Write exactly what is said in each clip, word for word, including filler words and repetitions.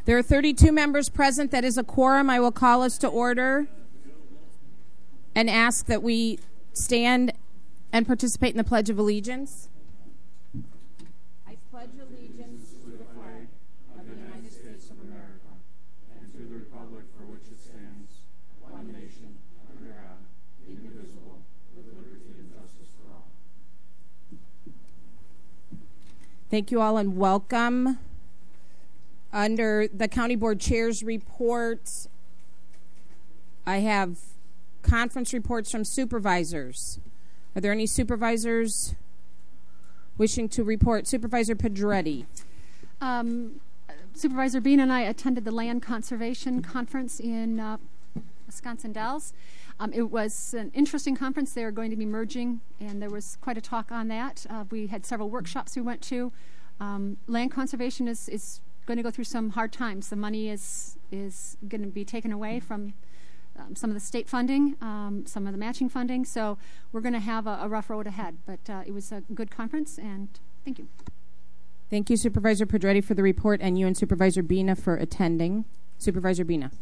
There are thirty-two members present. That is a quorum. I will call us to order and ask that we stand and participate in the Pledge of Allegiance. I pledge allegiance to the flag of the United States of America and to the republic for which it stands, one nation, under God, indivisible, with liberty and justice for all. Thank you all and welcome. Under the County Board Chair's report, I have conference reports from supervisors. Are there any supervisors wishing to report? Supervisor Pedretti. Um, Supervisor Bean and I attended the Land Conservation Conference in uh, Wisconsin Dells. Um, it was an interesting conference. They are going to be merging, and there was quite a talk on that. Uh, we had several workshops we went to. Um, land conservation is, is going to go through some hard times. The money is is going to be taken away from um, some of the state funding, um, some of the matching funding. So we're going to have a, a rough road ahead. But uh, it was a good conference, and thank you. Thank you, Supervisor Pedretti, for the report, and you and Supervisor Bina for attending. Supervisor Bina.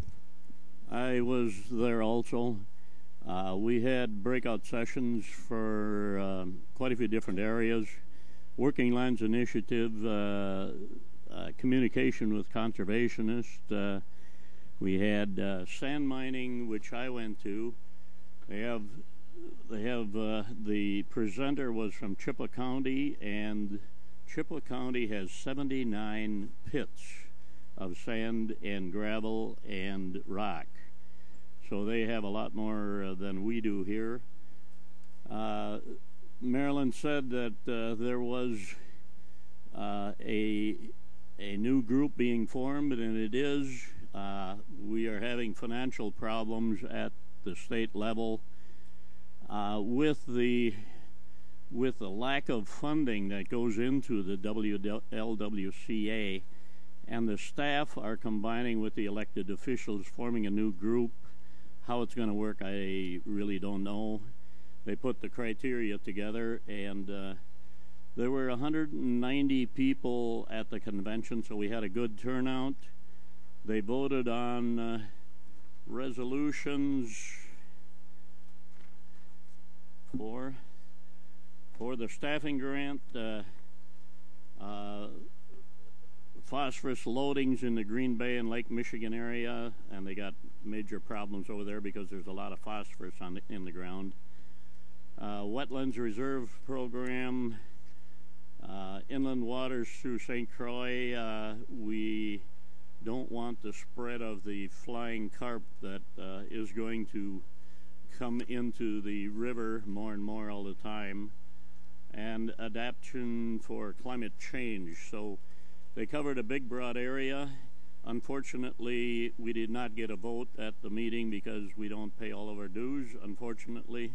I was there also. Uh, we had breakout sessions for um, quite a few different areas. Working Lands Initiative, uh, uh, communication with conservationists. Uh, we had uh, sand mining, which I went to. They have, they have uh, the presenter was from Chippewa County, and Chippewa County has seventy-nine pits of sand and gravel and rock. So they have a lot more uh, than we do here. Uh, Marilyn said that uh, there was uh, a a new group being formed, and it is. Uh, we are having financial problems at the state level uh, with the with the lack of funding that goes into the W L W C A, and the staff are combining with the elected officials, forming a new group. How it's going to work, I really don't know. They put the criteria together, and uh, there were one hundred ninety people at the convention, so we had a good turnout. They voted on uh, resolutions for, for the staffing grant, uh, uh, phosphorus loadings in the Green Bay and Lake Michigan area, and they got major problems over there because there's a lot of phosphorus on the, in the ground. Uh, Wetlands Reserve Program, uh, inland waters through Saint Croix. Uh, we don't want the spread of the flying carp that uh, is going to come into the river more and more all the time. And adaptation for climate change. So they covered a big, broad area. Unfortunately, we did not get a vote at the meeting because we don't pay all of our dues, unfortunately.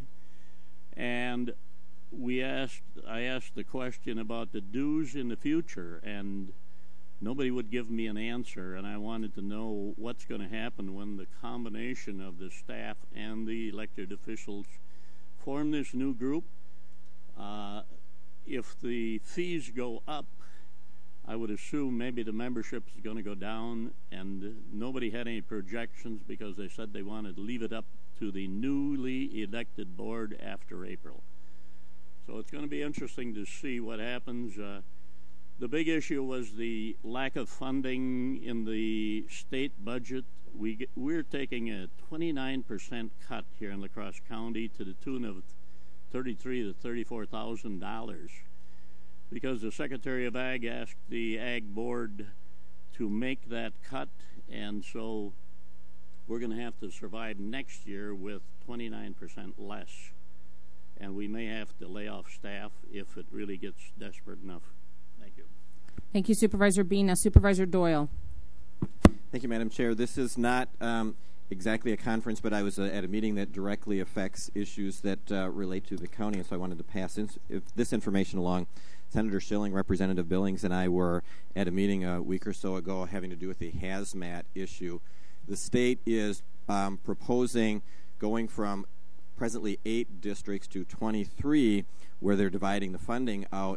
And we asked, I asked the question about the dues in the future, and nobody would give me an answer, and I wanted to know what's going to happen when the combination of the staff and the elected officials form this new group. Uh, if the fees go up, I would assume maybe the membership is going to go down, and nobody had any projections because they said they wanted to leave it up to the newly elected board after April. So it's going to be interesting to see what happens. Uh, the big issue was the lack of funding in the state budget. We get, we're taking a twenty-nine percent cut here in La Crosse County to the tune of thirty-three to thirty-four thousand dollars. Because the Secretary of Ag asked the Ag Board to make that cut, and so we're going to have to survive next year with twenty-nine percent less, and we may have to lay off staff if it really gets desperate enough. Thank you. Thank you, Supervisor Bina. Supervisor Doyle. Thank you, Madam Chair. This is not um, exactly a conference, but I was uh, at a meeting that directly affects issues that uh, relate to the county, and so I wanted to pass in, if this information along. Senator Schilling, Representative Billings, and I were at a meeting a week or so ago having to do with the hazmat issue. The state is um, proposing going from presently eight districts to twenty-three, where they're dividing the funding out.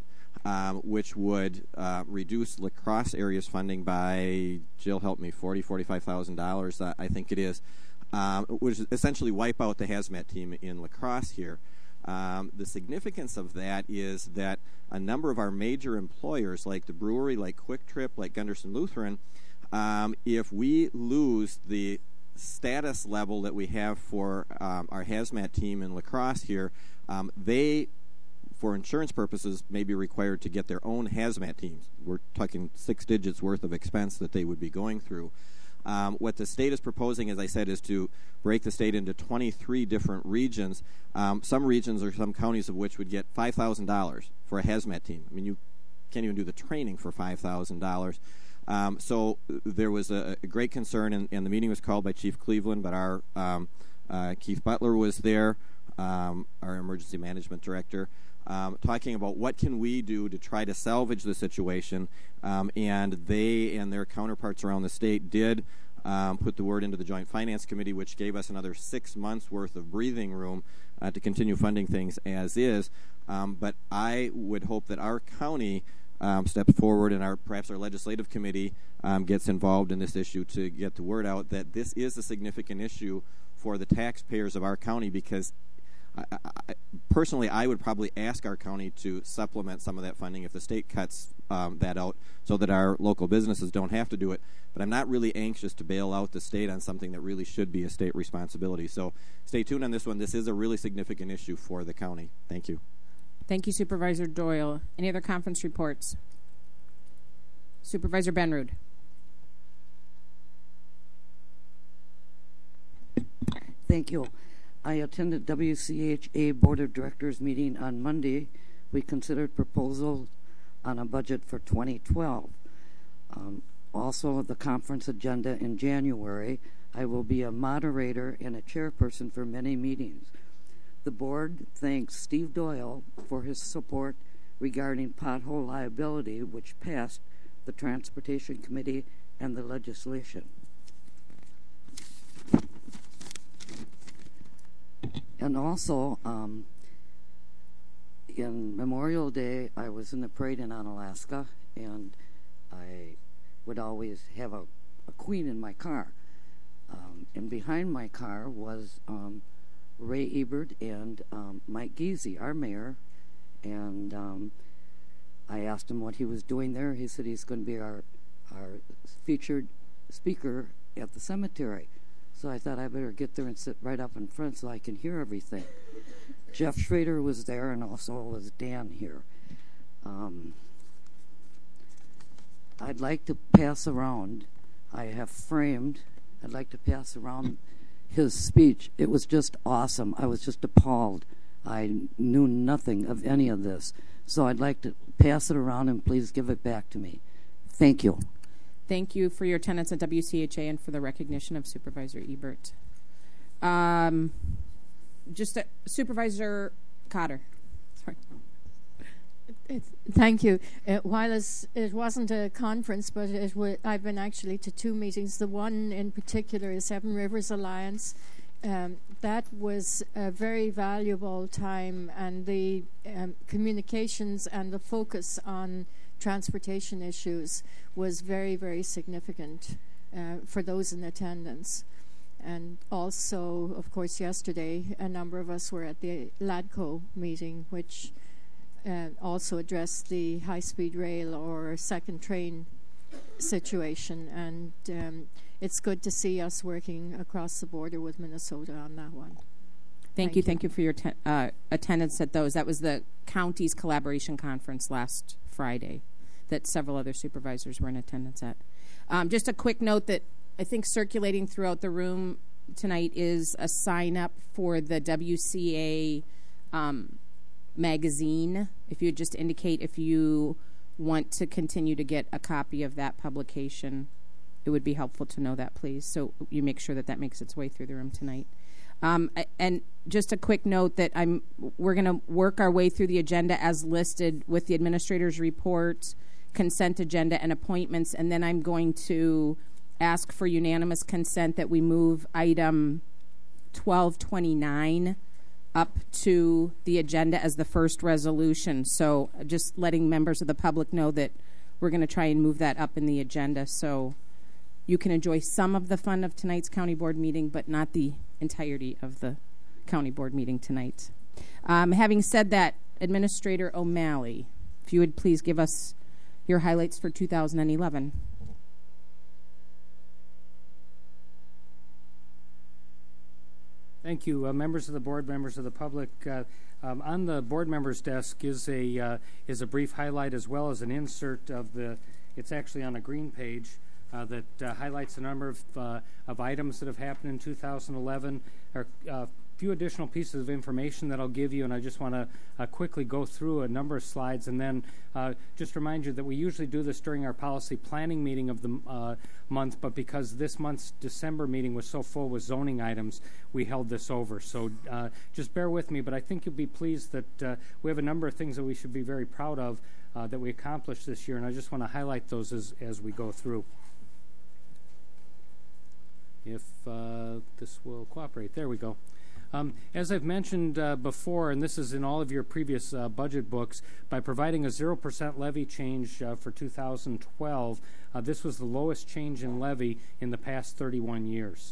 um, which would uh, reduce La Crosse area's funding by, Jill, help me, forty thousand dollars, forty-five thousand dollars, uh, I think it is, um, which is essentially wipe out the hazmat team in La Crosse here. Um, the significance of that is that a number of our major employers, like the brewery, like Quick Trip, like Gunderson Lutheran, um, if we lose the status level that we have for um, our hazmat team in La Crosse here, um, they, for insurance purposes, may be required to get their own hazmat teams. We're talking six digits worth of expense that they would be going through. Um, what the state is proposing, as I said, is to break the state into twenty-three different regions. Um, some regions or some counties of which would get five thousand dollars for a hazmat team. I mean, you can't even do the training for five thousand dollars. Um, so there was a, a great concern, and, and the meeting was called by Chief Cleveland, but our um, uh, Keith Butler was there, um, our emergency management director, um, talking about what can we do to try to salvage the situation, um, and they and their counterparts around the state did um, put the word into the Joint Finance Committee, which gave us another six months worth of breathing room uh, to continue funding things as is. Um, but I would hope that our county Um, steps forward, and our perhaps our legislative committee um, gets involved in this issue to get the word out that this is a significant issue for the taxpayers of our county, because I, I, personally I would probably ask our county to supplement some of that funding if the state cuts um, that out so that our local businesses don't have to do it. But I'm not really anxious to bail out the state on something that really should be a state responsibility. So stay tuned on this one. This is a really significant issue for the county. Thank you. Thank you, Supervisor Doyle. Any other conference reports? Supervisor Benrud. Thank you. I attended W C H A Board of Directors meeting on Monday. We considered proposals on a budget for twenty twelve. Um, also, the conference agenda in January. I will be a moderator and a chairperson for many meetings. The board thanks Steve Doyle for his support regarding pothole liability, which passed the Transportation Committee and the legislation. And also, um, in Memorial Day, I was in the parade in Onalaska, and I would always have a, a queen in my car. Um, and behind my car was um, Ray Ebert and um, Mike Giese, our mayor, and um, I asked him what he was doing there. He said he's going to be our our featured speaker at the cemetery. So I thought I better get there and sit right up in front so I can hear everything. Jeff Schrader was there, and also was Dan here. Um, I'd like to pass around, I have framed, I'd like to pass around his speech. It was just awesome. I was just appalled. I knew nothing of any of this. So I'd like to pass it around, and please give it back to me. Thank you. Thank you for your attendance at W C H A and for the recognition of Supervisor Ebert. Um, just a, Supervisor Cotter. Sorry. Thank you. Uh, while it's, it wasn't a conference, but it w- I've been actually to two meetings. The one in particular is Seven Rivers Alliance. Um, that was a very valuable time, and the um, communications and the focus on transportation issues was very, very significant uh, for those in attendance. And also, of course, yesterday, a number of us were at the LADCO meeting, which uh, also addressed the high-speed rail or second train situation. And um, it's good to see us working across the border with Minnesota on that one. Thank, Thank you. you. Thank you for your te- uh, attendance at those. That was the county's collaboration conference last Friday that several other supervisors were in attendance at. Um, just a quick note that I think circulating throughout the room tonight is a sign-up for the W C A um, magazine. If you would just indicate if you want to continue to get a copy of that publication, it would be helpful to know that, please, so you make sure that that makes its way through the room tonight. Um, and just a quick note that I'm we're going to work our way through the agenda as listed with the administrator's report, consent agenda, and appointments, and then I'm going to ask for unanimous consent that we move item twelve twenty-nine up to the agenda as the first resolution. So just letting members of the public know that we're going to try and move that up in the agenda so you can enjoy some of the fun of tonight's county board meeting, but not the entirety of the county board meeting tonight. Um, having said that, Administrator O'Malley, if you would please give us your highlights for two thousand eleven. Thank you, uh, members of the board, members of the public. Uh, um, on the board members' desk is a uh, is a brief highlight as well as an insert of the. It's actually on a green page uh, that uh, highlights a number of uh, of items that have happened in two thousand eleven. Or uh, few additional pieces of information that I'll give you, and I just want to uh, quickly go through a number of slides and then uh, just remind you that we usually do this during our policy planning meeting of the uh, month, but because this month's December meeting was so full with zoning items, we held this over. So uh, just bear with me, but I think you'll be pleased that uh, we have a number of things that we should be very proud of uh, that we accomplished this year, and I just want to highlight those as, as we go through. If uh, this will cooperate. There we go. Um, as I've mentioned uh, before, and this is in all of your previous uh, budget books, by providing a zero percent levy change uh, for two thousand twelve, uh, this was the lowest change in levy in the past thirty-one years.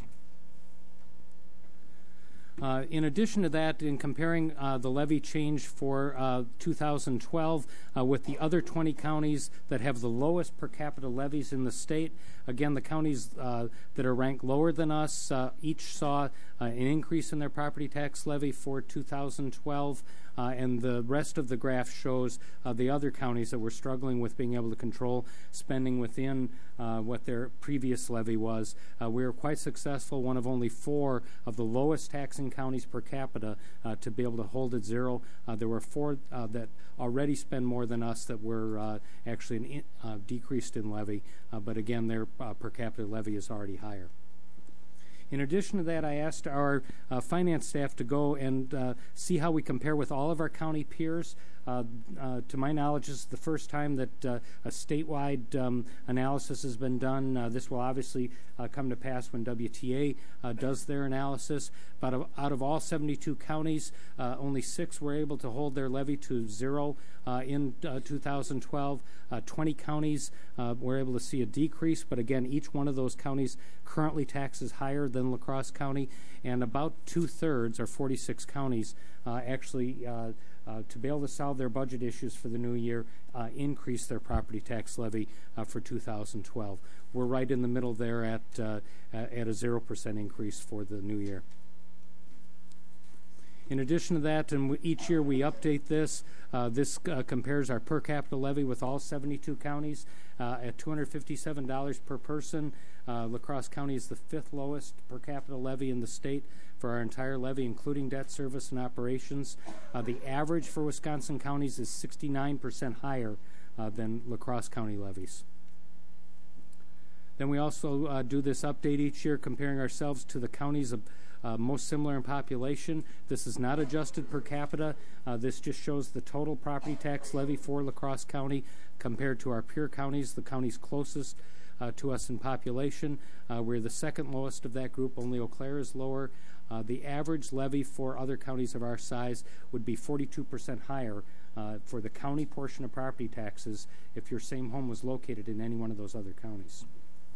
Uh, in addition to that, in comparing uh, the levy change for uh, two thousand twelve uh, with the other twenty counties that have the lowest per capita levies in the state, again, the counties uh, that are ranked lower than us uh, each saw uh, an increase in their property tax levy for two thousand twelve, uh, and the rest of the graph shows uh, the other counties that were struggling with being able to control spending within uh, what their previous levy was. Uh, we were quite successful, one of only four of the lowest taxing counties per capita uh, to be able to hold at zero. Uh, there were four uh, that already spend more than us that were uh, actually an in, uh, decreased in levy, uh, but again, their uh, per capita levy is already higher. In addition to that, I asked our uh, finance staff to go and uh, see how we compare with all of our county peers. Uh, uh, to my knowledge, this is the first time that uh, a statewide um, analysis has been done. Uh, this will obviously uh, come to pass when W T A uh, does their analysis. But of, out of all seventy-two counties, uh, only six were able to hold their levy to zero uh, in uh, two thousand twelve. Uh, twenty counties uh, were able to see a decrease, but again, each one of those counties currently taxes higher than La Crosse County, and about two-thirds, or forty-six counties, uh, actually uh, Uh, to be able to solve their budget issues for the new year, uh, increase their property tax levy uh, for two thousand twelve. We're right in the middle there at uh, at a zero percent increase for the new year. In addition to that, and w each year we update this, uh, this uh, compares our per capita levy with all seventy-two counties uh, at two hundred fifty-seven dollars per person. Uh, La Crosse County is the fifth lowest per capita levy in the state for our entire levy, including debt service and operations. Uh, the average for Wisconsin counties is sixty-nine percent higher uh, than La Crosse County levies. Then we also uh, do this update each year comparing ourselves to the counties of Uh, most similar in population. This is not adjusted per capita. Uh, this just shows the total property tax levy for La Crosse County compared to our peer counties, the counties closest uh, to us in population. Uh, we're the second lowest of that group. Only Eau Claire is lower. Uh, the average levy for other counties of our size would be forty-two percent higher uh, for the county portion of property taxes if your same home was located in any one of those other counties.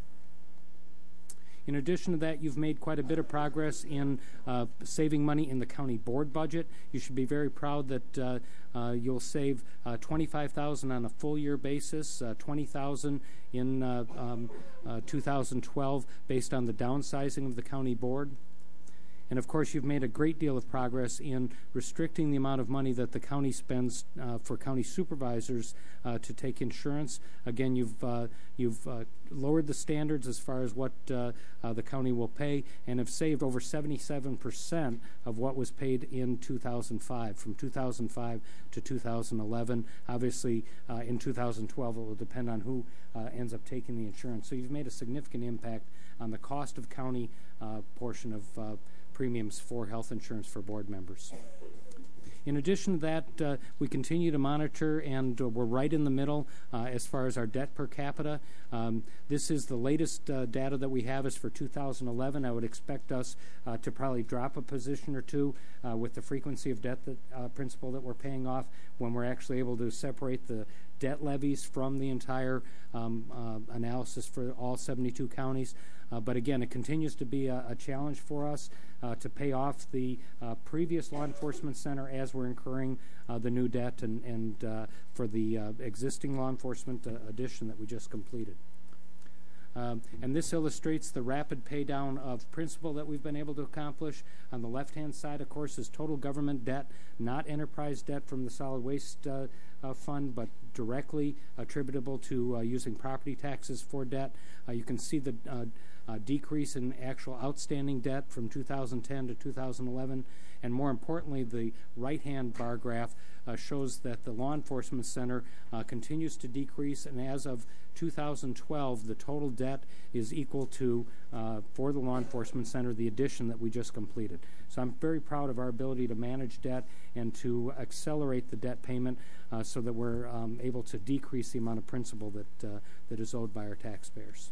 In addition to that, you've made quite a bit of progress in uh, saving money in the county board budget. You should be very proud that uh, uh, you'll save uh, twenty-five thousand dollars on a full year basis, uh, twenty thousand dollars in uh, um, uh, two thousand twelve based on the downsizing of the county board. And of course, you've made a great deal of progress in restricting the amount of money that the county spends uh, for county supervisors uh, to take insurance. Again, you've uh, you've uh, lowered the standards as far as what uh, uh, the county will pay, and have saved over seventy-seven percent of what was paid in two thousand five, from two thousand five to two thousand eleven. Obviously, uh, in two thousand twelve, it will depend on who uh, ends up taking the insurance. So you've made a significant impact on the cost of county uh, portion of uh, premiums for health insurance for board members. in addition to that, uh, we continue to monitor, and uh, we're right in the middle uh, as far as our debt per capita. Um, this is the latest uh, data that we have is for two thousand eleven. I would expect us uh, to probably drop a position or two uh, with the frequency of debt that uh, principal that we're paying off when we're actually able to separate the debt levies from the entire um, uh, analysis for all seventy-two counties. Uh, but again, it continues to be a, a challenge for us uh, to pay off the uh, previous law enforcement center as we're incurring uh, the new debt and, and uh, for the uh, existing law enforcement uh, addition that we just completed. Um, and this illustrates the rapid pay down of principal that we've been able to accomplish. On the left-hand side, of course, is total government debt, not enterprise debt from the solid waste uh, uh, fund, but directly attributable to uh, using property taxes for debt. Uh, you can see the uh, uh, decrease in actual outstanding debt from two thousand ten to two thousand eleven. And more importantly, the right-hand bar graph uh, shows that the law enforcement center uh, continues to decrease, and as of two thousand twelve, the total debt is equal to, uh, for the law enforcement center, the addition that we just completed. So I'm very proud of our ability to manage debt and to accelerate the debt payment uh, so that we're um, able to decrease the amount of principal that, uh, that is owed by our taxpayers.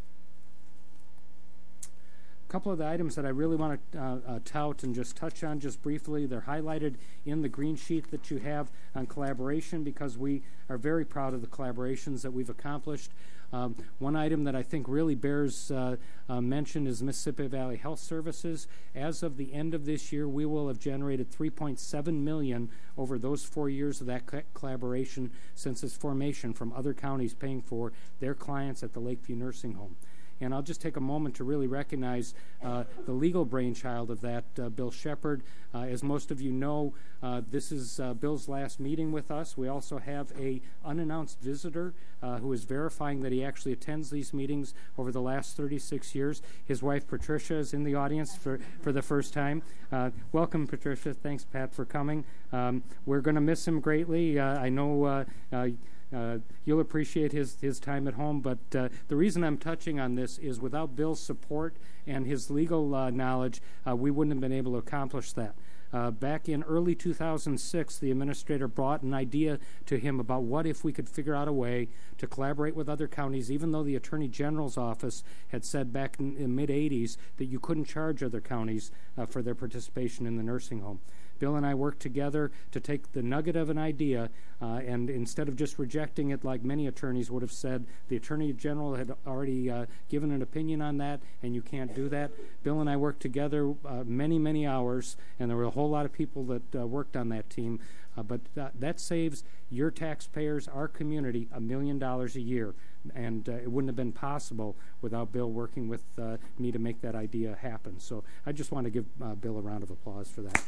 A couple of the items that I really want to uh, uh, tout and just touch on just briefly. They're highlighted in the green sheet that you have on collaboration because we are very proud of the collaborations that we've accomplished. Um, one item that I think really bears uh, uh, mention is Mississippi Valley Health Services. As of the end of this year, we will have generated three point seven million dollars over those four years of that co collaboration since its formation from other counties paying for their clients at the Lakeview Nursing Home. And I'll just take a moment to really recognize uh, the legal brainchild of that, uh, Bill Shepard. Uh, as most of you know, uh, this is uh, Bill's last meeting with us. We also have a unannounced visitor uh, who is verifying that he actually attends these meetings over the last thirty-six years. His wife, Patricia, is in the audience for, for the first time. Uh, welcome, Patricia. Thanks, Pat, for coming. Um, we're going to miss him greatly. Uh, I know uh, uh, Uh, you'll appreciate his, his time at home, but uh, the reason I'm touching on this is without Bill's support and his legal uh, knowledge, uh, we wouldn't have been able to accomplish that. Uh, back in early two thousand six, the administrator brought an idea to him about what if we could figure out a way to collaborate with other counties, even though the Attorney General's office had said back in the mid eighties that you couldn't charge other counties uh, for their participation in the nursing home. Bill and I worked together to take the nugget of an idea, uh, and instead of just rejecting it like many attorneys would have said, the Attorney General had already uh, given an opinion on that, and you can't do that. Bill and I worked together uh, many, many hours, and there were a whole lot of people that uh, worked on that team. Uh, but th that saves your taxpayers, our community, a million dollars a year. And uh, it wouldn't have been possible without Bill working with uh, me to make that idea happen. So I just want to give uh, Bill a round of applause for that.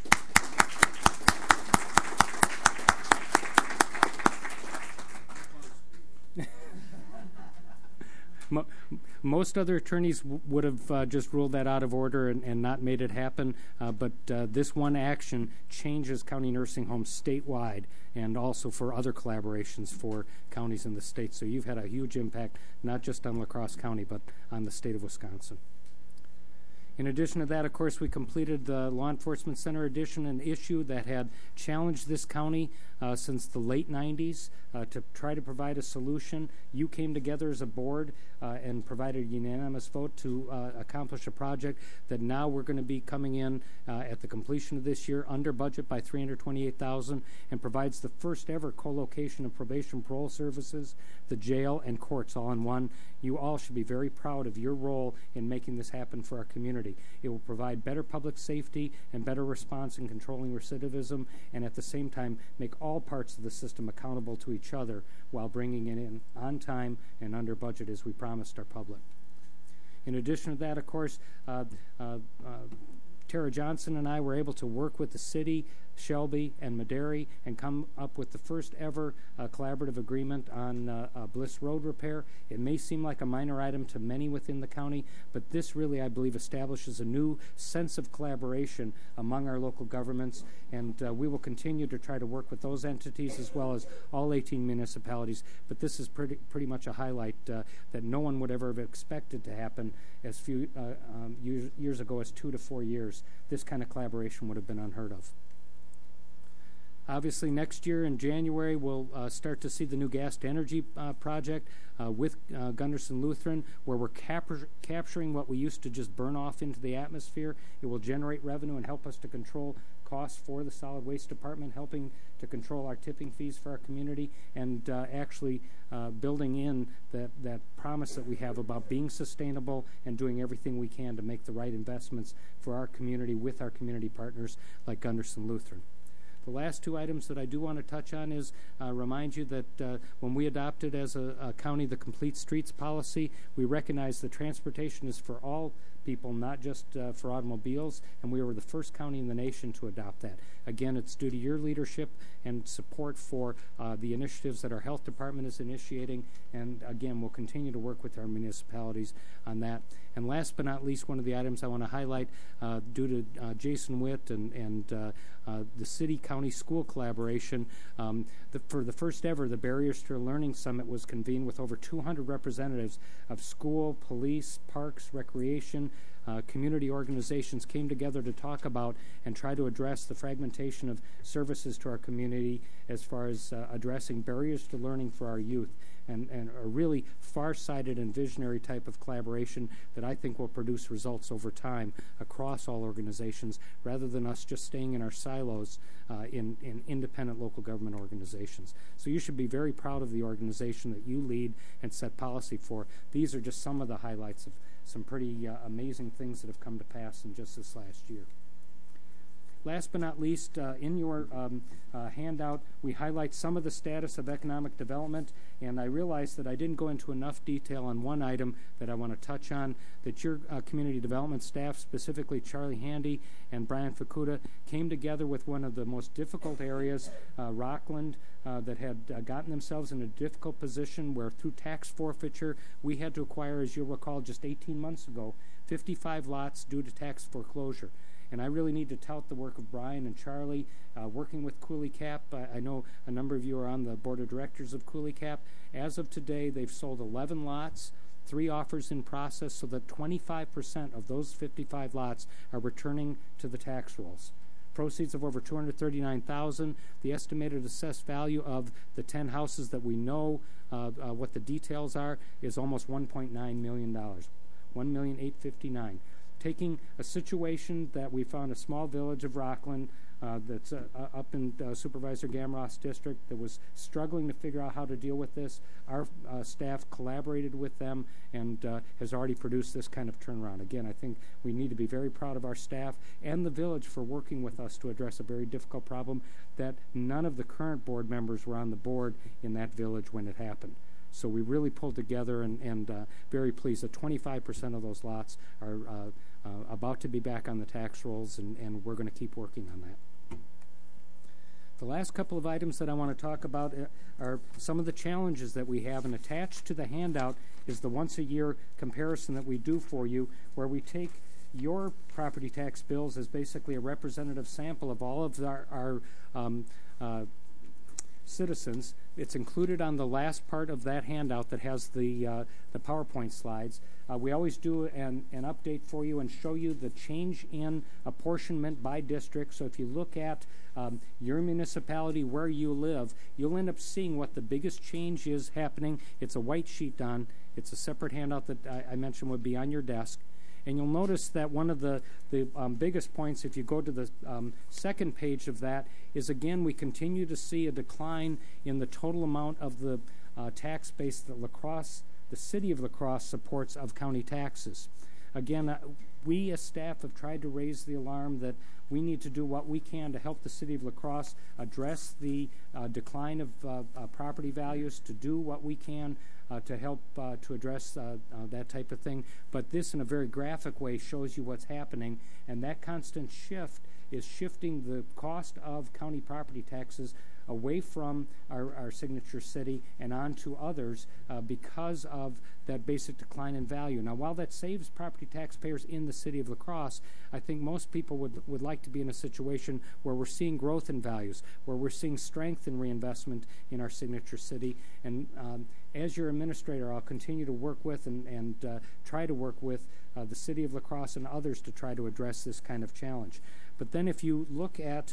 Mo most other attorneys w would have uh, just ruled that out of order and, and not made it happen, uh, but uh, this one action changes county nursing homes statewide and also for other collaborations for counties in the state. So you've had a huge impact, not just on La Crosse County, but on the state of Wisconsin. In addition to that, of course, we completed the Law Enforcement Center addition, an issue that had challenged this county uh, since the late nineties uh, to try to provide a solution. You came together as a board uh, and provided a unanimous vote to uh, accomplish a project that now we're going to be coming in uh, at the completion of this year under budget by three hundred twenty-eight thousand dollars and provides the first ever co-location of probation parole services, the jail, and courts all in one. You all should be very proud of your role in making this happen for our community. It will provide better public safety and better response in controlling recidivism, and at the same time make all parts of the system accountable to each other while bringing it in on time and under budget as we promised our public. In addition to that, of course, uh, uh, uh, Tara Johnson and I were able to work with the city, Shelby, and Maderi and come up with the first ever uh, collaborative agreement on uh, uh, Bliss Road repair. It may seem like a minor item to many within the county, but this really, I believe, establishes a new sense of collaboration among our local governments, and uh, we will continue to try to work with those entities as well as all eighteen municipalities. But this is pretty, pretty much a highlight uh, that no one would ever have expected to happen as few uh, um, years, years ago as two to four years. This kind of collaboration would have been unheard of. Obviously, next year in January, we'll uh, start to see the new gas to energy uh, project uh, with uh, Gunderson Lutheran, where we're cap- capturing what we used to just burn off into the atmosphere. It will generate revenue and help us to control costs for the solid waste department, helping to control our tipping fees for our community, and uh, actually uh, building in that, that promise that we have about being sustainable and doing everything we can to make the right investments for our community with our community partners like Gunderson Lutheran. The last two items that I do want to touch on is uh, remind you that uh, when we adopted as a, a county the Complete Streets policy, we recognize that transportation is for all people, not just uh, for automobiles, and we were the first county in the nation to adopt that. Again, it's due to your leadership and support for uh, the initiatives that our health department is initiating, and again, we'll continue to work with our municipalities on that. And last but not least, one of the items I want to highlight, uh, due to uh, Jason Witt and, and uh, uh, the city-county school collaboration, um, the, for the first ever, the Barriers to Learning Summit was convened with over two hundred representatives of school, police, parks, recreation, Uh, community organizations came together to talk about and try to address the fragmentation of services to our community as far as uh, addressing barriers to learning for our youth, and, and a really far-sighted and visionary type of collaboration that I think will produce results over time across all organizations rather than us just staying in our silos uh, in, in independent local government organizations. So you should be very proud of the organization that you lead and set policy for. These are just some of the highlights of some pretty uh, amazing things that have come to pass in just this last year. Last but not least, uh, in your um, uh, handout, we highlight some of the status of economic development, and I realized that I didn't go into enough detail on one item that I want to touch on, that your uh, community development staff, specifically Charlie Handy and Brian Fukuda, came together with one of the most difficult areas, uh, Rockland, uh, that had uh, gotten themselves in a difficult position where through tax forfeiture, we had to acquire, as you'll recall, just eighteen months ago, fifty-five lots due to tax foreclosure. And I really need to tout the work of Brian and Charlie, uh, working with Cooley Cap. I, I know a number of you are on the board of directors of Cooley Cap. As of today, they've sold eleven lots, three offers in process, so that twenty-five percent of those fifty-five lots are returning to the tax rolls. Proceeds of over two hundred thirty-nine thousand dollars. The estimated assessed value of the ten houses that we know uh, uh, what the details are is almost one point nine million dollars, one million eight hundred fifty-nine thousand dollars. Taking a situation that we found a small village of Rockland uh, that's uh, uh, up in uh, Supervisor Gamroth's district that was struggling to figure out how to deal with this. Our uh, staff collaborated with them and uh, has already produced this kind of turnaround. Again, I think we need to be very proud of our staff and the village for working with us to address a very difficult problem that none of the current board members were on the board in that village when it happened. So we really pulled together, and, and uh, very pleased that twenty-five percent of those lots are uh, uh, about to be back on the tax rolls, and, and we're going to keep working on that. The last couple of items that I want to talk about are some of the challenges that we have, and attached to the handout is the once-a-year comparison that we do for you, where we take your property tax bills as basically a representative sample of all of our, our um, uh, citizens. It's included on the last part of that handout that has the uh, the PowerPoint slides. Uh, we always do an, an update for you and show you the change in apportionment by district. So if you look at um, your municipality where you live, you'll end up seeing what the biggest change is happening. It's a white sheet, Don. It's a separate handout that I, I mentioned would be on your desk. And you'll notice that one of the, the um, biggest points, if you go to the um, second page of that, is again, we continue to see a decline in the total amount of the uh, tax base that La Crosse, the city of La Crosse, supports of county taxes. Again, uh, we as staff have tried to raise the alarm that we need to do what we can to help the city of La Crosse address the uh, decline of uh, uh, property values, to do what we can uh, to help uh, to address uh, uh, that type of thing. But this, in a very graphic way, shows you what's happening, and that constant shift is shifting the cost of county property taxes away from our, our signature city and on to others uh, because of that basic decline in value. Now, while that saves property taxpayers in the city of La Crosse, I think most people would, would like to be in a situation where we're seeing growth in values, where we're seeing strength in reinvestment in our signature city. And um, as your administrator, I'll continue to work with and, and uh, try to work with uh, the city of La Crosse and others to try to address this kind of challenge. But then if you look at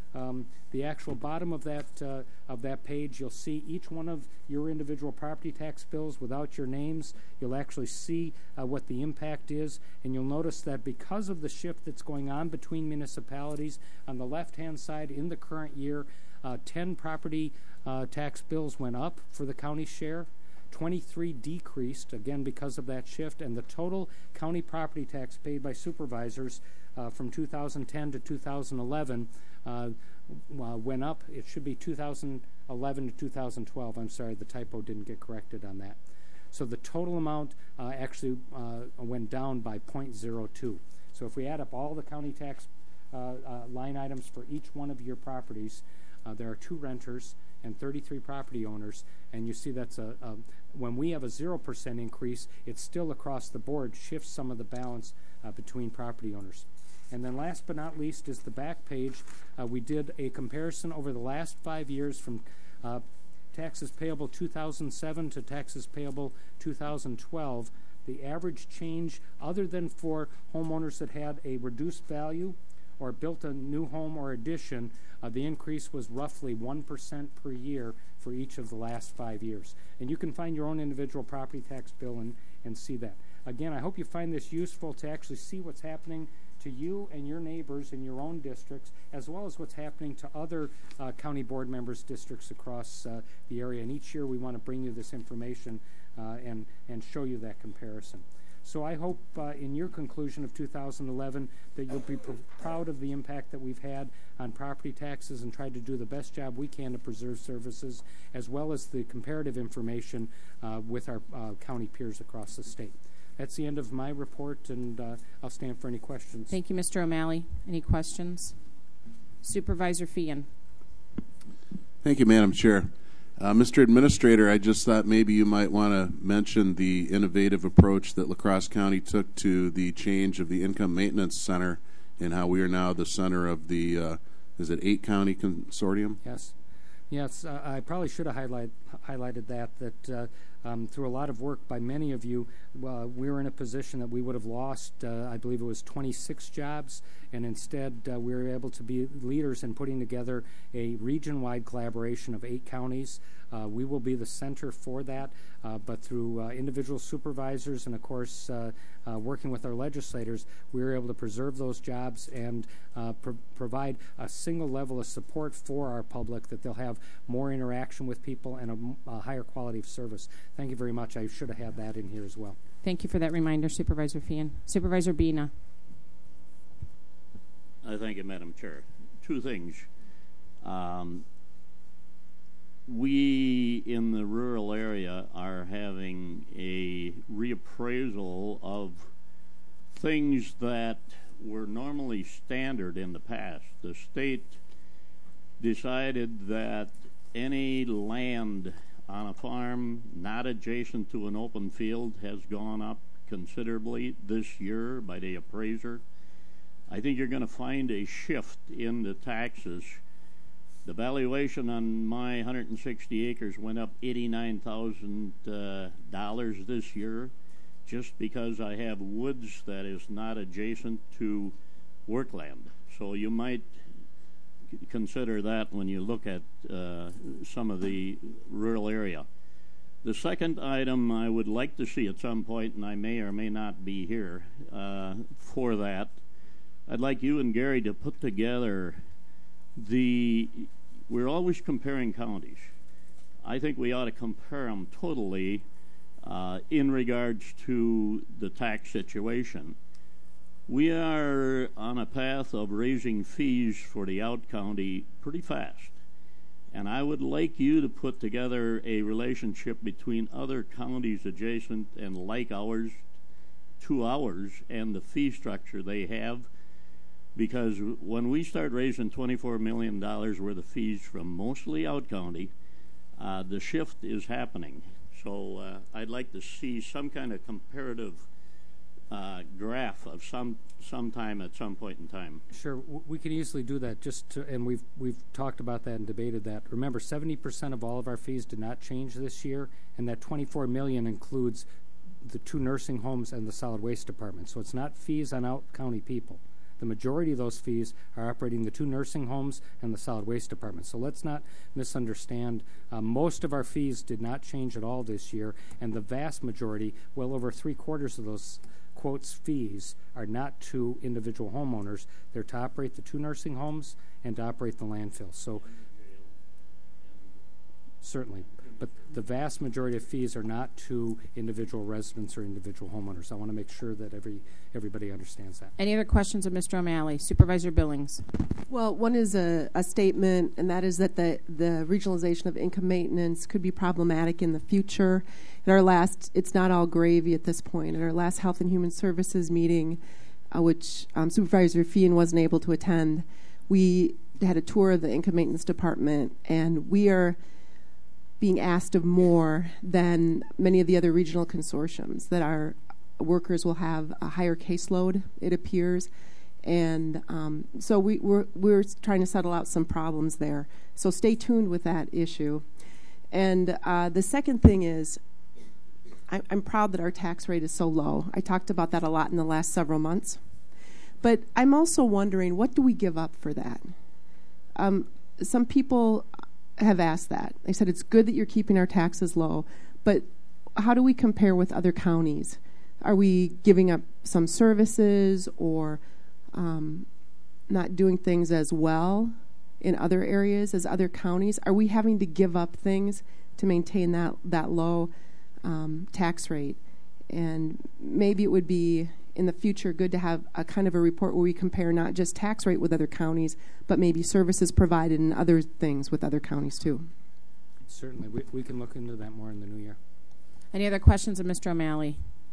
um, the actual bottom of that uh, of that page, you'll see each one of your individual property tax bills without your names. You'll actually see uh, what the impact is, and you'll notice that because of the shift that's going on between municipalities, on the left-hand side in the current year, uh, ten property uh, tax bills went up for the county share. twenty-three decreased, again because of that shift, and the total county property tax paid by supervisors uh, from two thousand ten to two thousand eleven uh, uh, went up. It should be two thousand eleven to two thousand twelve. I'm sorry, the typo didn't get corrected on that. So the total amount uh, actually uh, went down by zero point zero two. So if we add up all the county tax uh, uh, line items for each one of your properties, uh, there are two renters and thirty-three property owners, and you see that's a, a when we have a zero percent increase, it's still across the board shifts some of the balance uh, between property owners. And then last but not least is the back page. Uh, we did a comparison over the last five years from uh, taxes payable two thousand seven to taxes payable two thousand twelve. The average change, other than for homeowners that had a reduced value or built a new home or addition, uh, the increase was roughly one percent per year for each of the last five years. And you can find your own individual property tax bill and, and see that. Again, I hope you find this useful to actually see what's happening to you and your neighbors in your own districts, as well as what's happening to other uh, county board members' districts across uh, the area. And each year we want to bring you this information uh, and, and show you that comparison. So I hope uh, in your conclusion of two thousand eleven that you'll be pr proud of the impact that we've had on property taxes and tried to do the best job we can to preserve services, as well as the comparative information uh, with our uh, county peers across the state. That's the end of my report, and uh, I'll stand for any questions. Thank you, Mister O'Malley. Any questions? Supervisor Feehan. Thank you, Madam Chair. Uh, Mister Administrator, I just thought maybe you might want to mention the innovative approach that La Crosse County took to the change of the Income Maintenance Center and how we are now the center of the, uh, is it eight county consortium? Yes. Yes, uh, I probably should have highlight, highlighted that, that uh, um, through a lot of work by many of you, uh, we were in a position that we would have lost, uh, I believe it was twenty-six jobs, and instead uh, we were able to be leaders in putting together a region-wide collaboration of eight counties. Uh, we will be the center for that, uh, but through uh, individual supervisors and, of course, uh, uh, working with our legislators, we were able to preserve those jobs and uh, pro provide a single level of support for our public, that they'll have more interaction with people and a, a higher quality of service. Thank you very much. I should have had that in here as well. Thank you for that reminder, Supervisor Feehan. Supervisor Bina. I thank you, Madam Chair. Two things. Um, we in the rural area are having a reappraisal of things that were normally standard in the past. The state decided that any land on a farm not adjacent to an open field has gone up considerably this year by the appraiser. I think you're going to find a shift in the taxes. The valuation on my one hundred sixty acres went up eighty-nine thousand dollars uh, this year, just because I have woods that is not adjacent to workland. So you might consider that when you look at uh, some of the rural area. The second item I would like to see at some point, and I may or may not be here uh, for that, I'd like you and Gary to put together the, we're always comparing counties. I think we ought to compare them totally uh, in regards to the tax situation. We are on a path of raising fees for the out county pretty fast. And I would like you to put together a relationship between other counties adjacent and like ours to ours and the fee structure they have. Because when we start raising twenty-four million dollars worth of fees from mostly out county, uh, the shift is happening. So uh, I'd like to see some kind of comparative uh, graph of some sometime at some point in time. Sure, w we can easily do that. Just to, and we've we've talked about that and debated that. Remember, seventy percent of all of our fees did not change this year, and that twenty-four million includes the two nursing homes and the solid waste department. So it's not fees on out county people. The majority of those fees are operating the two nursing homes and the solid waste department. So let's not misunderstand. Uh, most of our fees did not change at all this year, and the vast majority, well over three quarters of those quotes fees, are not to individual homeowners. They're to operate the two nursing homes and to operate the landfill. So certainly, but the vast majority of fees are not to individual residents or individual homeowners. I want to make sure that every everybody understands that. Any other questions of Mister O'Malley? Supervisor Billings. Well, one is a, a statement, and that is that the, the regionalization of income maintenance could be problematic in the future. At our last, it's not all gravy at this point. At our last Health and Human Services meeting, uh, which um, Supervisor Feehan wasn't able to attend, we had a tour of the income maintenance department, and we are being asked of more than many of the other regional consortiums, that our workers will have a higher caseload, it appears. And um, so we, we're, we're trying to settle out some problems there. So stay tuned with that issue. And uh, the second thing is, I, I'm proud that our tax rate is so low. I talked about that a lot in the last several months. But I'm also wondering, what do we give up for that? Um, some people have asked that. They said it's good that you're keeping our taxes low, but how do we compare with other counties? Are we giving up some services or um, not doing things as well in other areas as other counties? Are we having to give up things to maintain that, that low um, tax rate? And maybe it would be in the future good to have a kind of a report where we compare not just tax rate with other counties, but maybe services provided and other things with other counties too. Certainly. We, we can look into that more in the new year. Any other questions of Mister O'Malley?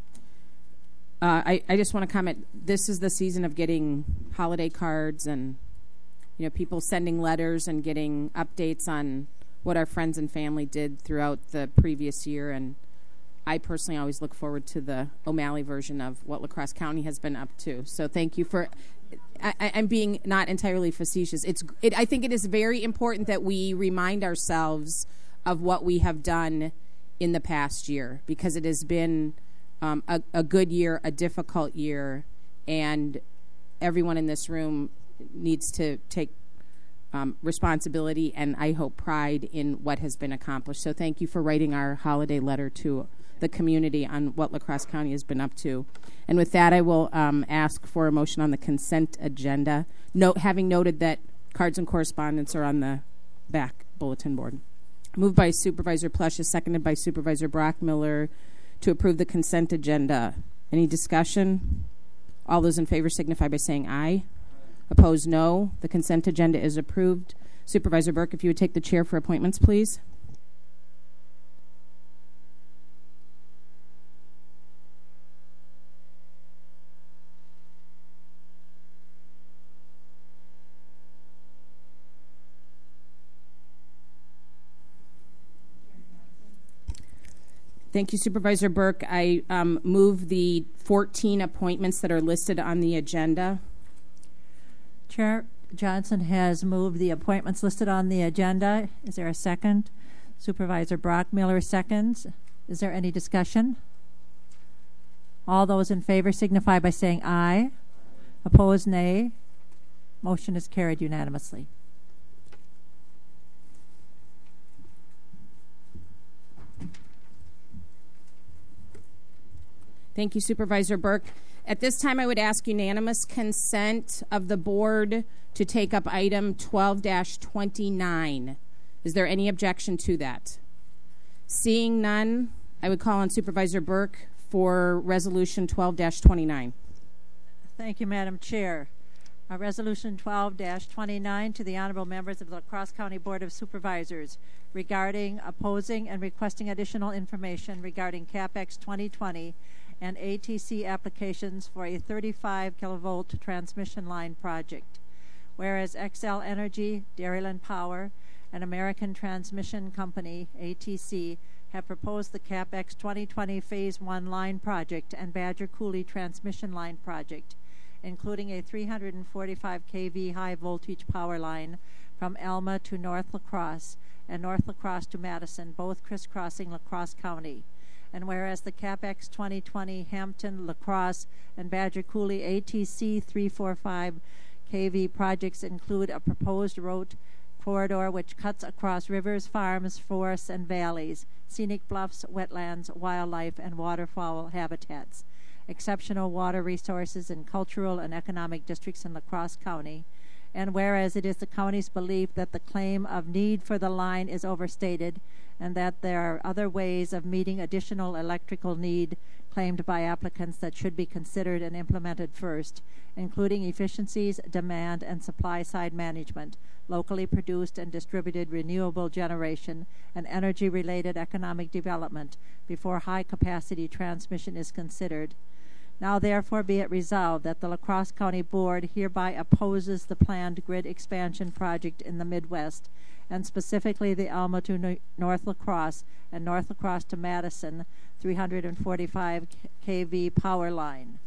Uh, I, I just want to comment, this is the season of getting holiday cards and, you know, people sending letters and getting updates on what our friends and family did throughout the previous year. And I personally always look forward to the O'Malley version of what La Crosse County has been up to. So thank you for, I, I'm being not entirely facetious. It's, it, I think it is very important that we remind ourselves of what we have done in the past year, because it has been um, a, a good year, a difficult year, and everyone in this room needs to take um, responsibility and, I hope, pride in what has been accomplished. So thank you for writing our holiday letter to the community on what La Crosse County has been up to. And with that, I will um, ask for a motion on the consent agenda, Note, having noted that cards and correspondence are on the back bulletin board. Moved by Supervisor Plushes, seconded by Supervisor Brockmiller to approve the consent agenda. Any discussion? All those in favor signify by saying aye. Opposed, no. The consent agenda is approved. Supervisor Burke, if you would take the chair for appointments, please. Thank you, Supervisor Burke. I um, move the fourteen appointments that are listed on the agenda. Chair Johnson has moved the appointments listed on the agenda. Is there a second? Supervisor Brockmiller seconds. Is there any discussion? All those in favor signify by saying aye. Opposed, nay. Motion is carried unanimously. Thank you, Supervisor Burke. At this time, I would ask unanimous consent of the board to take up item twelve dash twenty-nine. Is there any objection to that? Seeing none, I would call on Supervisor Burke for resolution twelve dash twenty-nine. Thank you, Madam Chair. Uh, resolution twelve dash twenty-nine to the honorable members of the La Crosse County Board of Supervisors regarding opposing and requesting additional information regarding CapEx twenty twenty and A T C applications for a thirty-five kilovolt transmission line project. Whereas Xcel Energy, Dairyland Power, and American Transmission Company, A T C, have proposed the CapEx twenty twenty Phase one line project and Badger Coulee transmission line project, including a three hundred forty-five kilovolt high voltage power line from Alma to North La Crosse and North La Crosse to Madison, both crisscrossing La Crosse County, And whereas the CapEx twenty twenty Hampton, La Crosse, and Badger Coulee A T C three forty-five K V projects include a proposed road corridor which cuts across rivers, farms, forests, and valleys, scenic bluffs, wetlands, wildlife, and waterfowl habitats, exceptional water resources in cultural and economic districts in La Crosse County. And whereas it is the county's belief that the claim of need for the line is overstated and that there are other ways of meeting additional electrical need claimed by applicants that should be considered and implemented first, including efficiencies, demand, and supply side management, locally produced and distributed renewable generation, and energy-related economic development before high-capacity transmission is considered. Now therefore be it resolved that the La Crosse County Board hereby opposes the planned grid expansion project in the Midwest, and specifically the Alma to no- North La Crosse and North La Crosse to Madison three hundred forty-five K V power line.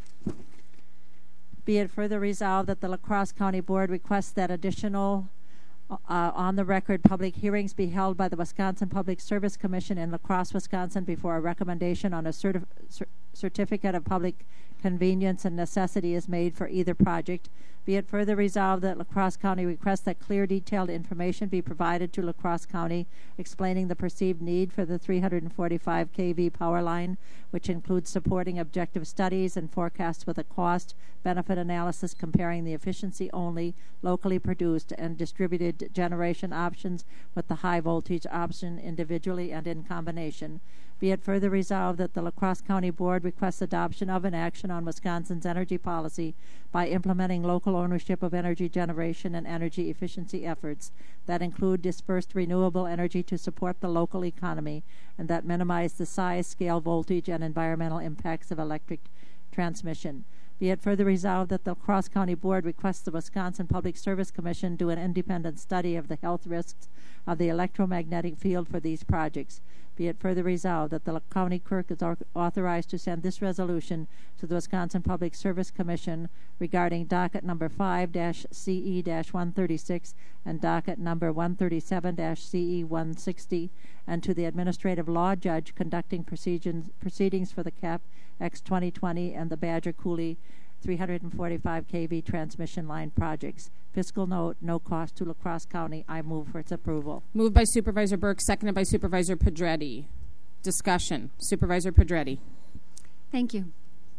Be it further resolved that the La Crosse County Board requests that additional uh, on-the-record public hearings be held by the Wisconsin Public Service Commission in La Crosse, Wisconsin, before a recommendation on a certif- cer- certificate of public convenience and necessity is made for either project. Be it further resolved that La Crosse County requests that clear, detailed information be provided to La Crosse County explaining the perceived need for the three hundred forty-five K V power line, which includes supporting objective studies and forecasts with a cost-benefit analysis comparing the efficiency only, locally produced, and distributed generation options with the high-voltage option individually and in combination. Be it further resolved that the La Crosse County Board requests adoption of an action on Wisconsin's energy policy by implementing local ownership of energy generation and energy efficiency efforts that include dispersed renewable energy to support the local economy and that minimize the size, scale, voltage, and environmental impacts of electric transmission. Be it further resolved that the La Crosse County Board requests the Wisconsin Public Service Commission do an independent study of the health risks of the electromagnetic field for these projects. Be it further resolved that the county clerk is authorized to send this resolution to the Wisconsin Public Service Commission regarding docket number five C E one thirty-six and docket number one thirty-seven C E one sixty, and to the administrative law judge conducting proceedings for the CAP X twenty twenty and the Badger Coulee three hundred forty-five K V transmission line projects. Fiscal note, no cost to La Crosse County. I move for its approval. Moved by Supervisor Burke, seconded by Supervisor Pedretti. Discussion. Supervisor Pedretti. Thank you.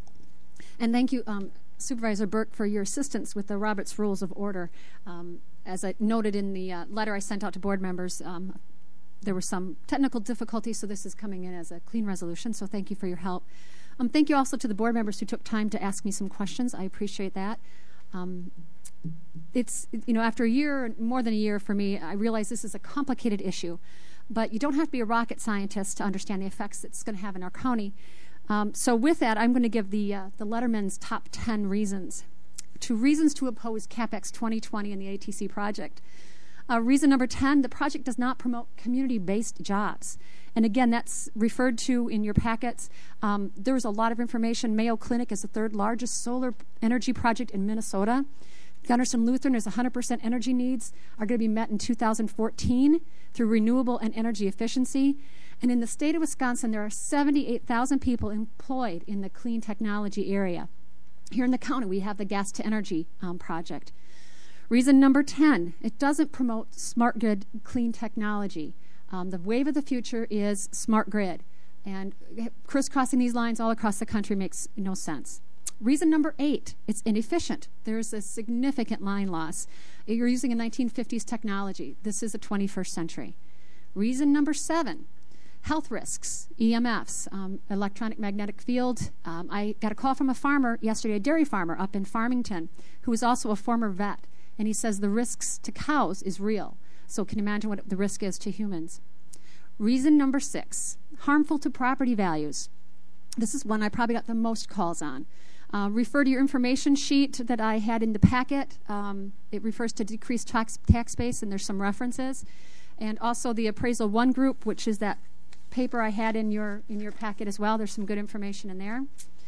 And thank you, um, Supervisor Burke, for your assistance with the Roberts Rules of Order. Um, as I noted in the uh, letter I sent out to board members, um, there were some technical difficulties, so this is coming in as a clean resolution, so thank you for your help. Um, thank you also to the board members who took time to ask me some questions. I appreciate that. Um, it's, you know, after a year, more than a year for me, I realize this is a complicated issue, but you don't have to be a rocket scientist to understand the effects it's going to have in our county. Um, so with that, I'm going to give the, uh, the Letterman's top ten reasons. Two reasons to oppose CapEx twenty twenty and the A T C project. Uh, reason number ten, the project does not promote community-based jobs. And again, that's referred to in your packets. Um, there's a lot of information. Mayo Clinic is the third largest solar energy project in Minnesota. Gunderson Lutheran is one hundred percent energy needs are going to be met in two thousand fourteen through renewable and energy efficiency. And in the state of Wisconsin, there are seventy-eight thousand people employed in the clean technology area. Here in the county, we have the Gas to Energy um, project. Reason number ten, it doesn't promote smart grid clean technology. Um, the wave of the future is smart grid. And crisscrossing these lines all across the country makes no sense. Reason number eight, it's inefficient. There's a significant line loss. You're using a nineteen fifties technology. This is the twenty-first century. Reason number seven, health risks, E M Fs, um, electronic magnetic field. Um, I got a call from a farmer yesterday, a dairy farmer up in Farmington, who is also a former vet. And he says the risks to cows is real. So can you imagine what the risk is to humans? Reason number six, harmful to property values. This is one I probably got the most calls on. Uh, refer to your information sheet that I had in the packet. Um, it refers to decreased tax, tax base, and there's some references. And also the Appraisal One group, which is that paper I had in your in your packet as well. There's some good information in there.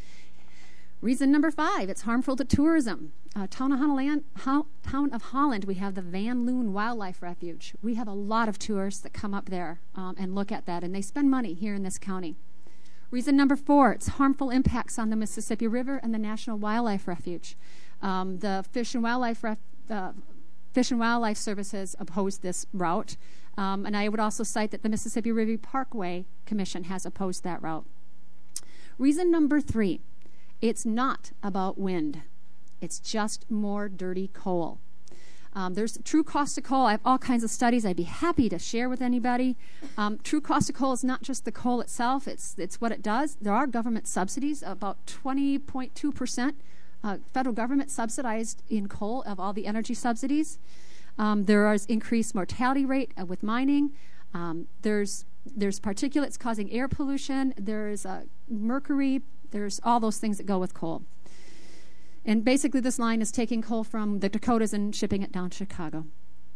Reason number five, it's harmful to tourism. Uh, town, of Holland, Ho- town of Holland, we have the Van Loon Wildlife Refuge. We have a lot of tourists that come up there um, and look at that, and they spend money here in this county. Reason number four, it's harmful impacts on the Mississippi River and the National Wildlife Refuge. Um, the Fish and Wildlife Ref, uh, Fish and Wildlife Services opposed this route. Um, and I would also cite that the Mississippi River Parkway Commission has opposed that route. Reason number three, it's not about wind. It's just more dirty coal. Um, there's true cost of coal. I have all kinds of studies I'd be happy to share with anybody. Um, true cost of coal is not just the coal itself. It's it's what it does. There are government subsidies, about twenty point two percent uh, federal government subsidized in coal of all the energy subsidies. Um, there is increased mortality rate uh, with mining. Um, there's there's particulates causing air pollution. There's uh, mercury. There's all those things that go with coal. And basically this line is taking coal from the Dakotas and shipping it down to Chicago.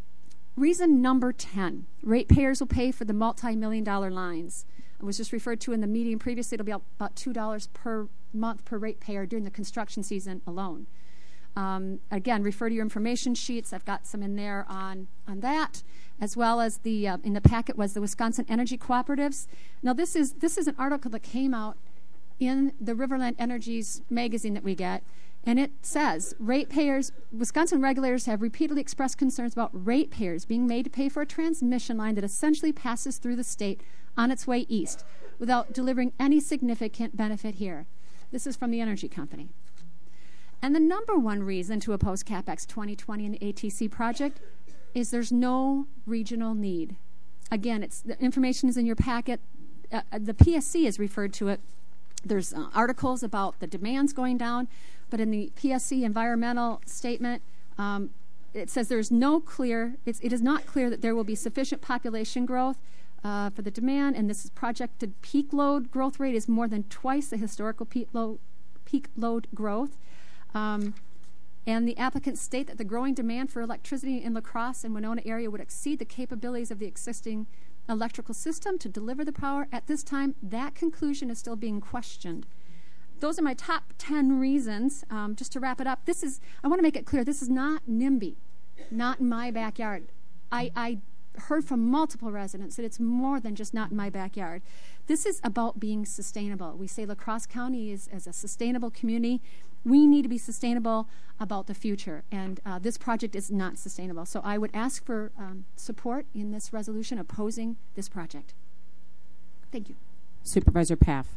Reason number ten, ratepayers will pay for the multi-million dollar lines. It was just referred to in the meeting previously. It'll be about two dollars per month per ratepayer during the construction season alone. Um, again, refer to your information sheets. I've got some in there on, on that, as well as the uh, in the packet was the Wisconsin Energy Cooperatives. Now this is this is an article that came out in the Riverland Energies magazine that we get. And it says, ratepayers, Wisconsin regulators have repeatedly expressed concerns about ratepayers being made to pay for a transmission line that essentially passes through the state on its way east without delivering any significant benefit here. This is from the energy company. And the number one reason to oppose CapEx twenty twenty and the A T C project is there's no regional need. Again, it's the information is in your packet. Uh, the P S C has referred to it. There's uh, articles about the demands going down. But in the P S C environmental statement, um, it says there's no clear, it's, it is not clear that there will be sufficient population growth uh, for the demand, and this projected peak load growth rate is more than twice the historical peak load, peak load growth. Um, and the applicants state that the growing demand for electricity in La Crosse and Winona area would exceed the capabilities of the existing electrical system to deliver the power. At this time, that conclusion is still being questioned. Those are my top ten reasons. Um, just to wrap it up, this is, I want to make it clear, this is not NIMBY, not in my backyard. I, I heard from multiple residents that it's more than just not in my backyard. This is about being sustainable. We say La Crosse County is as a sustainable community. We need to be sustainable about the future, and uh, this project is not sustainable. So I would ask for um, support in this resolution opposing this project. Thank you. Supervisor Paff.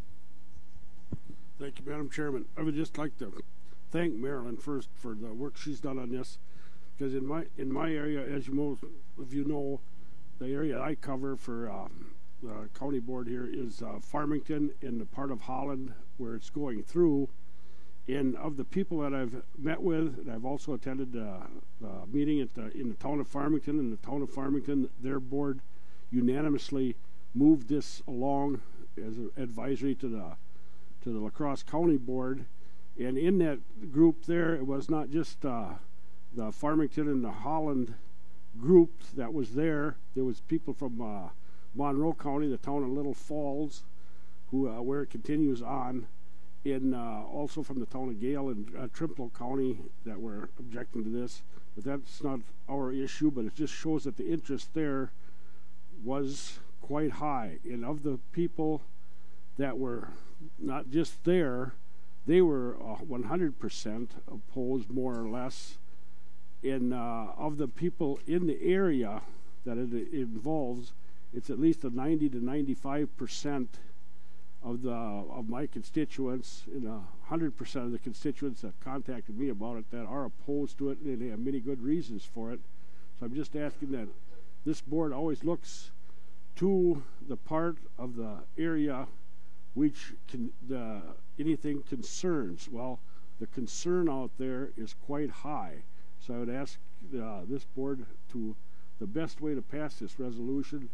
Thank you, Madam Chairman. I would just like to thank Marilyn first for the work she's done on this, because in my in my area, as you most of you know, the area I cover for uh, the county board here is uh, Farmington and the part of Holland where it's going through. And of the people that I've met with, and I've also attended uh, the meeting at the, in the town of Farmington, and the town of Farmington, their board unanimously moved this along as an advisory to the to the La Crosse County Board. And in that group there, it was not just uh, the Farmington and the Holland group that was there. There was people from uh, Monroe County, the town of Little Falls, who uh, where it continues on, and uh, also from the town of Gale and uh, Trimble County that were objecting to this. But that's not our issue, but it just shows that the interest there was quite high. And of the people that were not just there, they were uh, one hundred percent opposed, more or less. And uh, of the people in the area that it, it involves, it's at least a ninety to ninety-five percent of the of my constituents, and a hundred percent of the constituents that contacted me about it that are opposed to it, and they have many good reasons for it. So I'm just asking that this board always looks to the part of the area which can, the, anything concerns. Well, the concern out there is quite high. So I would ask uh, this board to, the best way to pass this resolution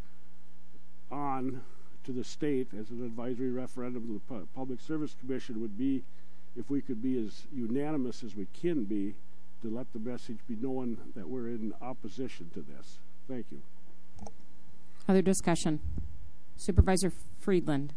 on to the state as an advisory referendum to the Public Service Commission would be if we could be as unanimous as we can be to let the message be known that we're in opposition to this. Thank you. Other discussion? Supervisor Friedland.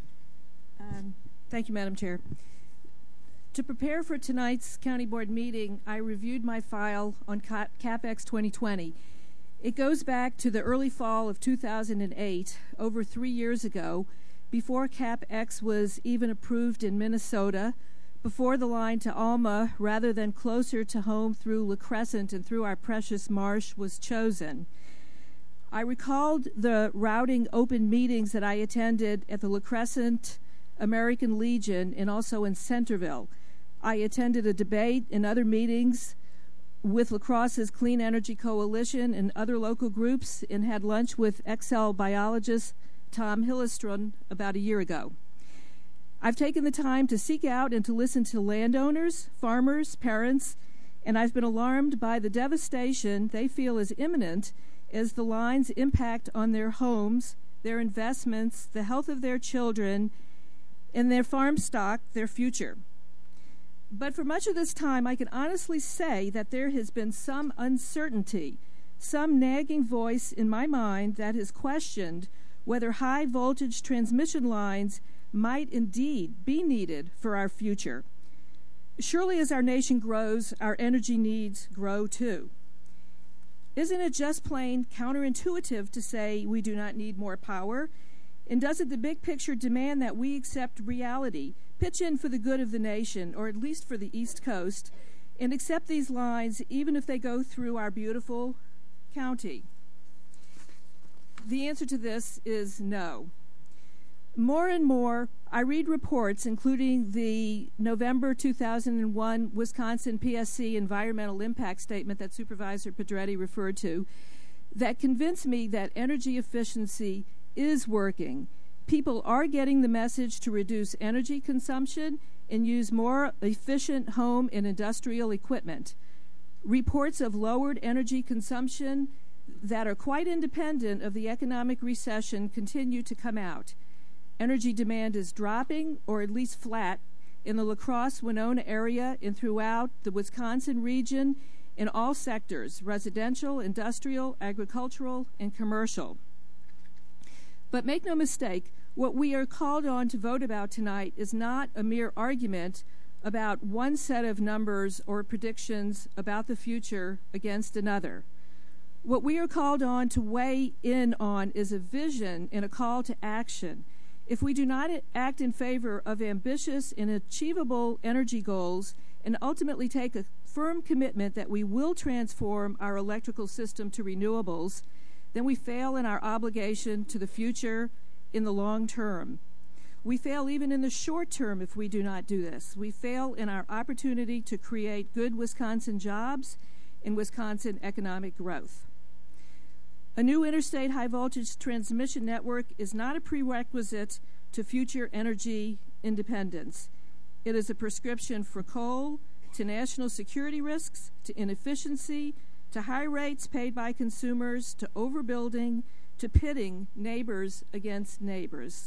Um, thank you, Madam Chair. To prepare for tonight's County Board meeting, I reviewed my file on CapEx twenty twenty. It goes back to the early fall of two thousand eight, over three years ago, before CapEx was even approved in Minnesota, before the line to Alma rather than closer to home through La Crescent and through our precious marsh was chosen. I recalled the routing open meetings that I attended at the La Crescent American Legion and also in Centerville. I attended a debate and other meetings with La Crosse's Clean Energy Coalition and other local groups and had lunch with Excel biologist Tom Hillestrom about a year ago. I've taken the time to seek out and to listen to landowners, farmers, parents, and I've been alarmed by the devastation they feel is imminent as the line's impact on their homes, their investments, the health of their children, and their farm stock, their future. But for much of this time, I can honestly say that there has been some uncertainty, some nagging voice in my mind that has questioned whether high voltage transmission lines might indeed be needed for our future. Surely as our nation grows, our energy needs grow too. Isn't it just plain counterintuitive to say we do not need more power? And doesn't the big picture demand that we accept reality, pitch in for the good of the nation, or at least for the East Coast, and accept these lines even if they go through our beautiful county? The answer to this is no. More and more, I read reports, including the November two thousand one Wisconsin P S C Environmental Impact Statement that Supervisor Pedretti referred to, that convince me that energy efficiency is working. People are getting the message to reduce energy consumption and use more efficient home and industrial equipment. Reports of lowered energy consumption that are quite independent of the economic recession continue to come out. Energy demand is dropping, or at least flat, in the La Crosse-Winona area and throughout the Wisconsin region in all sectors, residential, industrial, agricultural, and commercial. But make no mistake, what we are called on to vote about tonight is not a mere argument about one set of numbers or predictions about the future against another. What we are called on to weigh in on is a vision and a call to action. If we do not act in favor of ambitious and achievable energy goals and ultimately take a firm commitment that we will transform our electrical system to renewables, then we fail in our obligation to the future in the long term. We fail even in the short term if we do not do this. We fail in our opportunity to create good Wisconsin jobs and Wisconsin economic growth. A new interstate high-voltage transmission network is not a prerequisite to future energy independence. It is a prescription for coal, to national security risks, to inefficiency, to high rates paid by consumers, to overbuilding, to pitting neighbors against neighbors.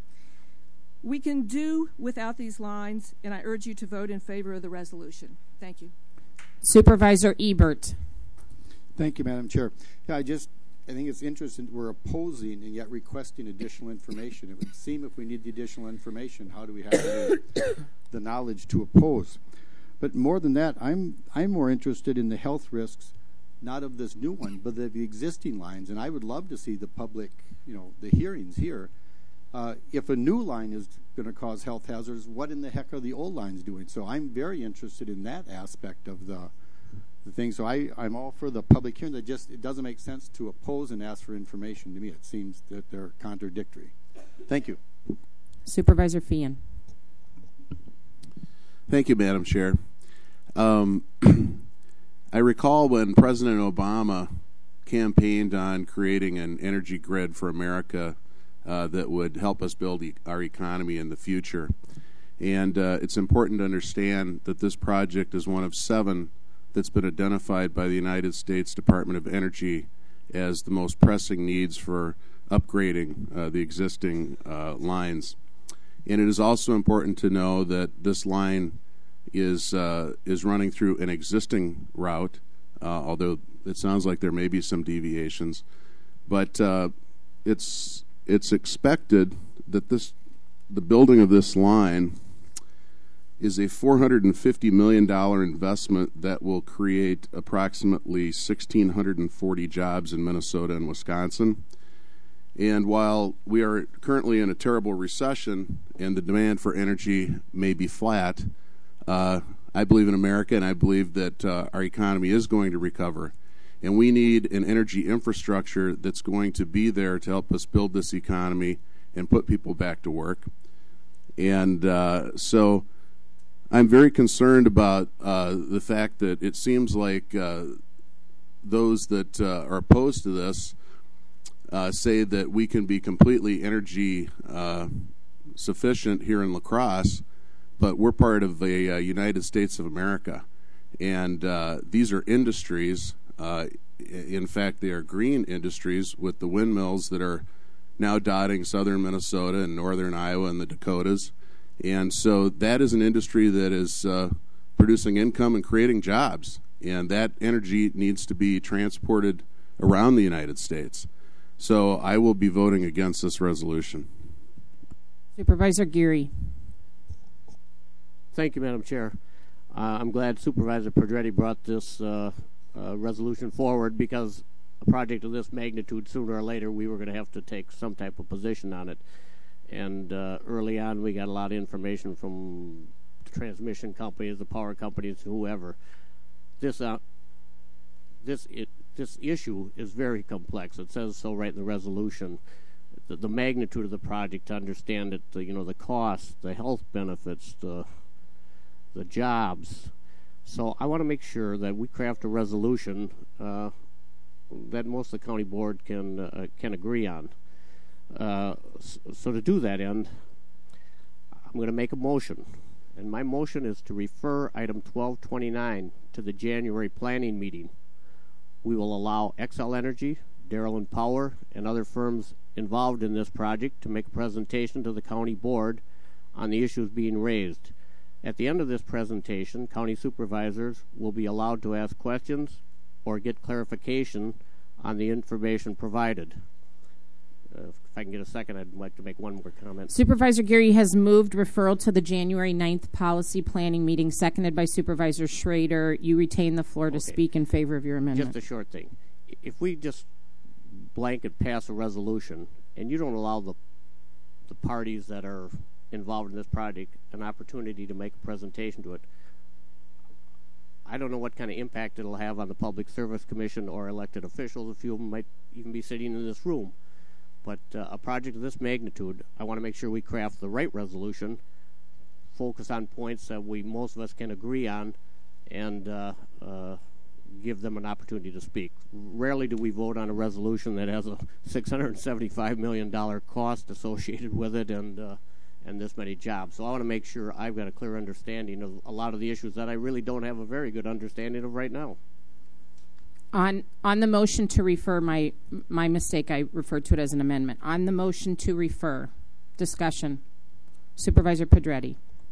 We can do without these lines, and I urge you to vote in favor of the resolution. Thank you. Supervisor Ebert. Thank you, Madam Chair. Yeah, I just I think it's interesting we're opposing and yet requesting additional information. It would seem if we need the additional information, how do we have the, the knowledge to oppose? But more than that, I'm I'm more interested in the health risks, not of this new one, but of the existing lines. And I would love to see the public, you know, the hearings here. Uh, if a new line is going to cause health hazards, what in the heck are the old lines doing? So I'm very interested in that aspect of the the thing. So I, I'm all for the public hearing. It just it doesn't make sense to oppose and ask for information. To me, it seems that they're contradictory. Thank you. Supervisor Feehan. Thank you, Madam Chair. Um, I recall when President Obama campaigned on creating an energy grid for America uh, that would help us build e- our economy in the future. And uh, it's important to understand that this project is one of seven that's been identified by the United States Department of Energy as the most pressing needs for upgrading uh, the existing uh, lines. And it is also important to know that this line is uh, is running through an existing route, uh, although it sounds like there may be some deviations. But uh, it's it's expected that this the building of this line is a four hundred fifty million dollars investment that will create approximately one thousand six hundred forty jobs in Minnesota and Wisconsin. And while we are currently in a terrible recession and the demand for energy may be flat, uh, I believe in America, and I believe that uh, our economy is going to recover. And we need an energy infrastructure that's going to be there to help us build this economy and put people back to work. And uh, so I'm very concerned about uh, the fact that it seems like uh, those that uh, are opposed to this uh, say that we can be completely energy uh, sufficient here in La Crosse, but we're part of the uh, United States of America. And uh, these are industries. Uh, in fact, they are green industries with the windmills that are now dotting southern Minnesota and northern Iowa and the Dakotas. And so that is an industry that is uh, producing income and creating jobs. And that energy needs to be transported around the United States. So I will be voting against this resolution. Supervisor Geary. Thank you, Madam Chair. Uh, I'm glad Supervisor Pedretti brought this uh, uh, resolution forward, because a project of this magnitude, sooner or later, we were going to have to take some type of position on it. And uh, early on, we got a lot of information from the transmission companies, the power companies, whoever. This uh, this it, this issue is very complex. It says so right in the resolution. The, the magnitude of the project, to understand it, the, you know, the costs, the health benefits, the the jobs. So I want to make sure that we craft a resolution uh, that most of the county board can uh, can agree on. Uh, so to do that end, I'm going to make a motion, and my motion is to refer item twelve twenty-nine to the January planning meeting. We will allow Xcel Energy, Darrell and Power, and other firms involved in this project to make a presentation to the county board on the issues being raised. At the end of this presentation, county supervisors will be allowed to ask questions or get clarification on the information provided. Uh, if I can get a second, I'd like to make one more comment. Supervisor Geary has moved referral to the January ninth policy planning meeting, seconded by Supervisor Schrader. You retain the floor to Okay. speak in favor of your amendment. Just a short thing. If we just blanket pass a resolution and you don't allow the the parties that are involved in this project an opportunity to make a presentation to it, I don't know what kind of impact it'll have on the Public Service Commission or elected officials. A few of them might even be sitting in this room. But uh, a project of this magnitude, I want to make sure we craft the right resolution, focus on points that we most of us can agree on, and uh, uh, give them an opportunity to speak. Rarely do we vote on a resolution that has a six hundred seventy-five million dollars cost associated with it and uh, and this many jobs. So I want to make sure I've got a clear understanding of a lot of the issues that I really don't have a very good understanding of right now. On on the motion to refer, my my mistake, I referred to it as an amendment. On the motion to refer, discussion. Supervisor Pedretti.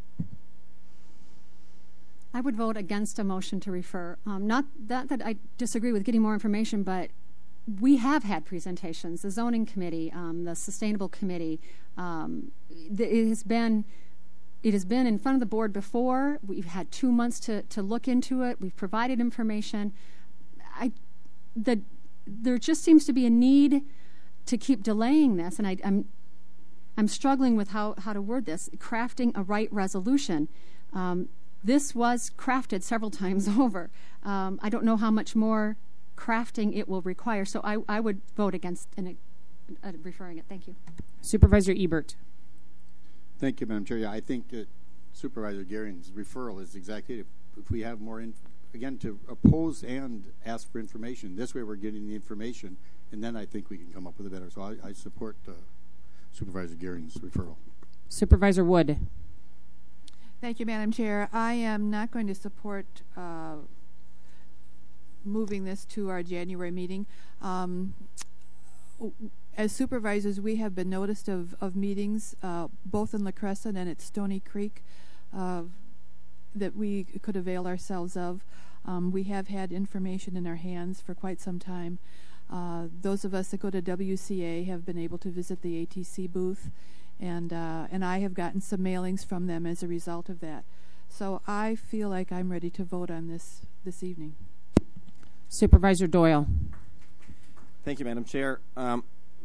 I would vote against a motion to refer. Um, not that, that I disagree with getting more information, but we have had presentations, the zoning committee, um, the sustainable committee. Um, th- it has been it has been in front of the board before. We've had two months to, to look into it. We've provided information. I, the, there just seems to be a need to keep delaying this, and I, I'm I'm struggling with how, how to word this, crafting a right resolution. Um, this was crafted several times over. Um, I don't know how much more crafting it will require, so I, I would vote against an, uh, referring it. Thank you. Supervisor Ebert. Thank you, Madam Chair. Yeah, I think that Supervisor Gearing's referral is exactly, if, if we have more, in, again, to oppose and ask for information. This way we're getting the information, and then I think we can come up with a better. So I, I support uh, Supervisor Gearing's referral. Supervisor Wood. Thank you, Madam Chair. I am not going to support uh, moving this to our January meeting. Um, as supervisors, we have been noticed of, of meetings, uh, both in La Crescent and at Stony Creek, uh, that we could avail ourselves of. Um, we have had information in our hands for quite some time. Uh, those of us that go to W C A have been able to visit the A T C booth, and uh, and I have gotten some mailings from them as a result of that. So I feel like I'm ready to vote on this this evening. Supervisor Doyle. Thank you, Madam Chair. Um,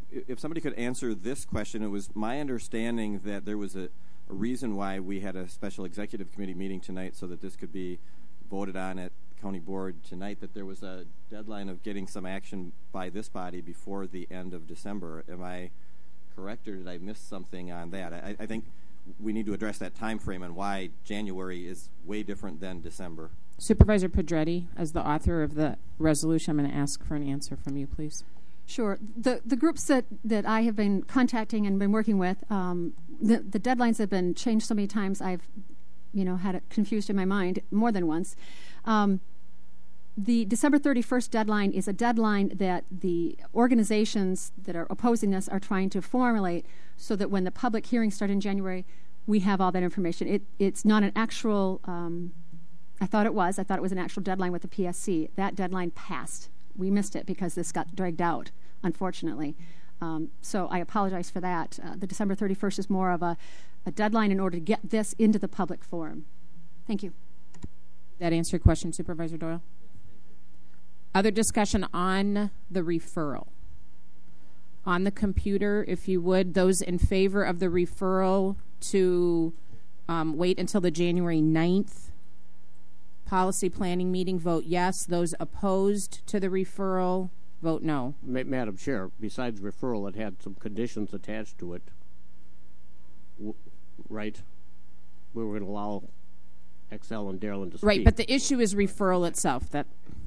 if somebody could answer this question, it was my understanding that there was a, a reason why we had a special executive committee meeting tonight so that this could be voted on at county board tonight, that there was a deadline of getting some action by this body before the end of December. Am I correct, or did I miss something on that? I, I think we need to address that time frame and why January is way different than December. Supervisor Pedretti, as the author of the resolution, I'm going to ask for an answer from you, please. Sure. The the groups that, that I have been contacting and been working with, um, the, the deadlines have been changed so many times, I've you know, had it confused in my mind more than once. Um, the December thirty-first deadline is a deadline that the organizations that are opposing this are trying to formulate so that when the public hearings start in January, we have all that information. It, it's not an actual, um, I thought it was, I thought it was an actual deadline with the P S C. That deadline passed. We missed it because this got dragged out, unfortunately. Um, so I apologize for that. Uh, the December thirty-first is more of a, a deadline in order to get this into the public forum. Thank you. Did that answer your question, Supervisor Doyle? Other discussion on the referral? On the computer, if you would, those in favor of the referral to um, wait until the January ninth policy planning meeting, vote yes. Those opposed to the referral, vote no. Ma- Madam Chair, besides referral, it had some conditions attached to it. W- right? We were going to allow Excel and Darylyn to speak. Right, but the issue is referral itself. That.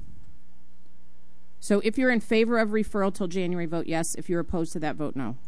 So if you're in favor of referral till January, vote yes. If you're opposed to that, vote no.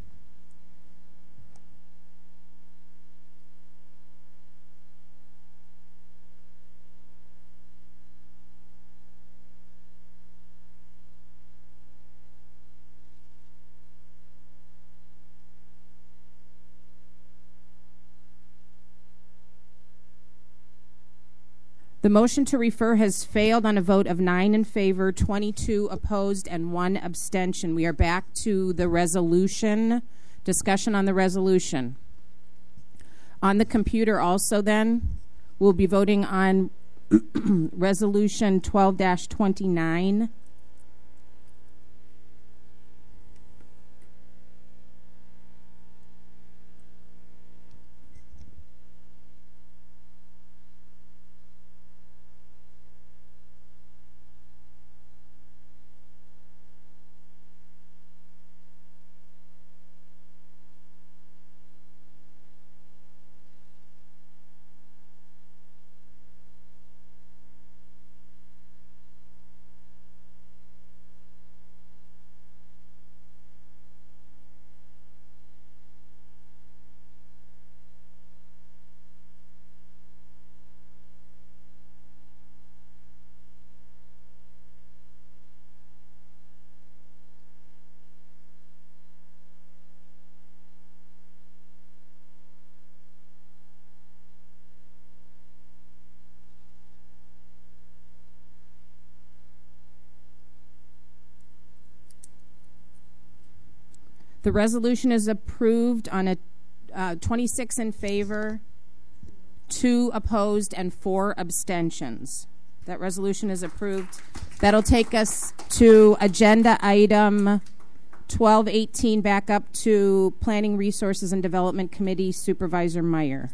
The motion to refer has failed on a vote of nine in favor, twenty-two opposed, and one abstention. We are back to the resolution. Discussion on the resolution. On the computer also then, we'll be voting on Resolution twelve dash twenty-nine. The resolution is approved on a uh, twenty-six in favor, two opposed, and four abstentions. That resolution is approved. That'll take us to agenda item twelve eighteen, back up to Planning, Resources, and Development Committee, Supervisor Meyer.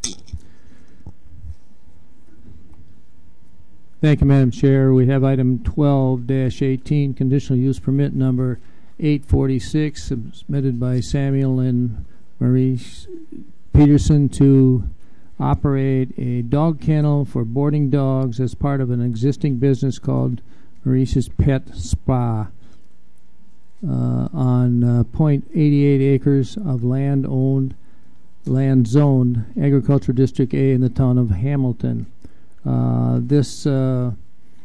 Thank you, Madam Chair. We have item twelve dash eighteen, conditional use permit number eight forty-six, submitted by Samuel and Maurice Peterson to operate a dog kennel for boarding dogs as part of an existing business called Maurice's Pet Spa uh, on uh, zero point eight eight acres of land owned, land zoned Agriculture District A in the town of Hamilton. Uh, this uh,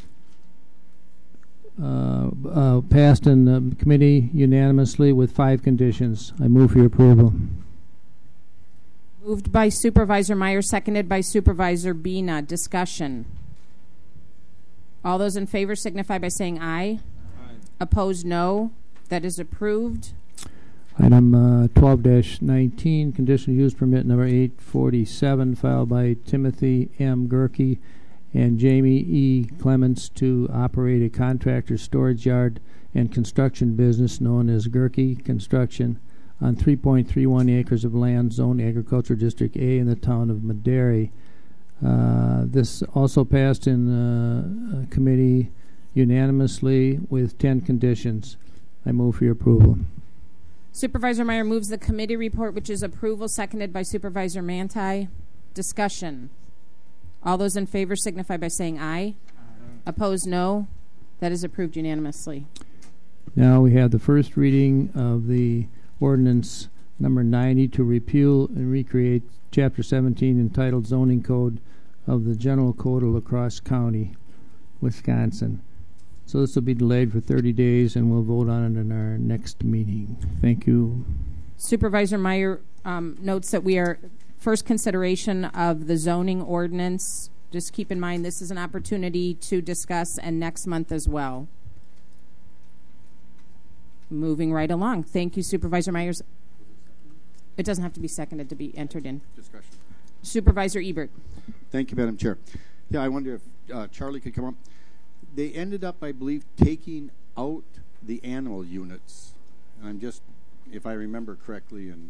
uh, uh, passed in the committee unanimously with five conditions. I move for your approval. Moved by Supervisor Meyer, seconded by Supervisor Bina. Discussion. All those in favor signify by saying aye. Aye. Opposed, no. That is approved. Item uh, twelve dash nineteen, conditional use permit number eight forty-seven, filed by Timothy M. Gerke and Jamie E. Clements to operate a contractor storage yard and construction business known as Gerke Construction on three point three one acres of land zoned Agriculture District A in the town of Madera. Uh, this also passed in uh, committee unanimously with ten conditions. I move for your approval. Supervisor Meyer moves the committee report, which is approval, seconded by Supervisor Manti. Discussion. All those in favor signify by saying aye. Aye. Opposed, no. That is approved unanimously. Now we have the first reading of the ordinance number ninety to repeal and recreate Chapter seventeen entitled Zoning Code of the General Code of La Crosse County, Wisconsin. So this will be delayed for thirty days, and we'll vote on it in our next meeting. Thank you. Supervisor Meyer um, notes that we are first consideration of the zoning ordinance. Just keep in mind this is an opportunity to discuss, and next month as well. Moving right along. Thank you, Supervisor Myers. It doesn't have to be seconded to be entered in. Discussion. Supervisor Ebert. Thank you, Madam Chair. Yeah, I wonder if uh, Charlie could come up. They ended up, I believe, taking out the animal units. And I'm just, if I remember correctly, and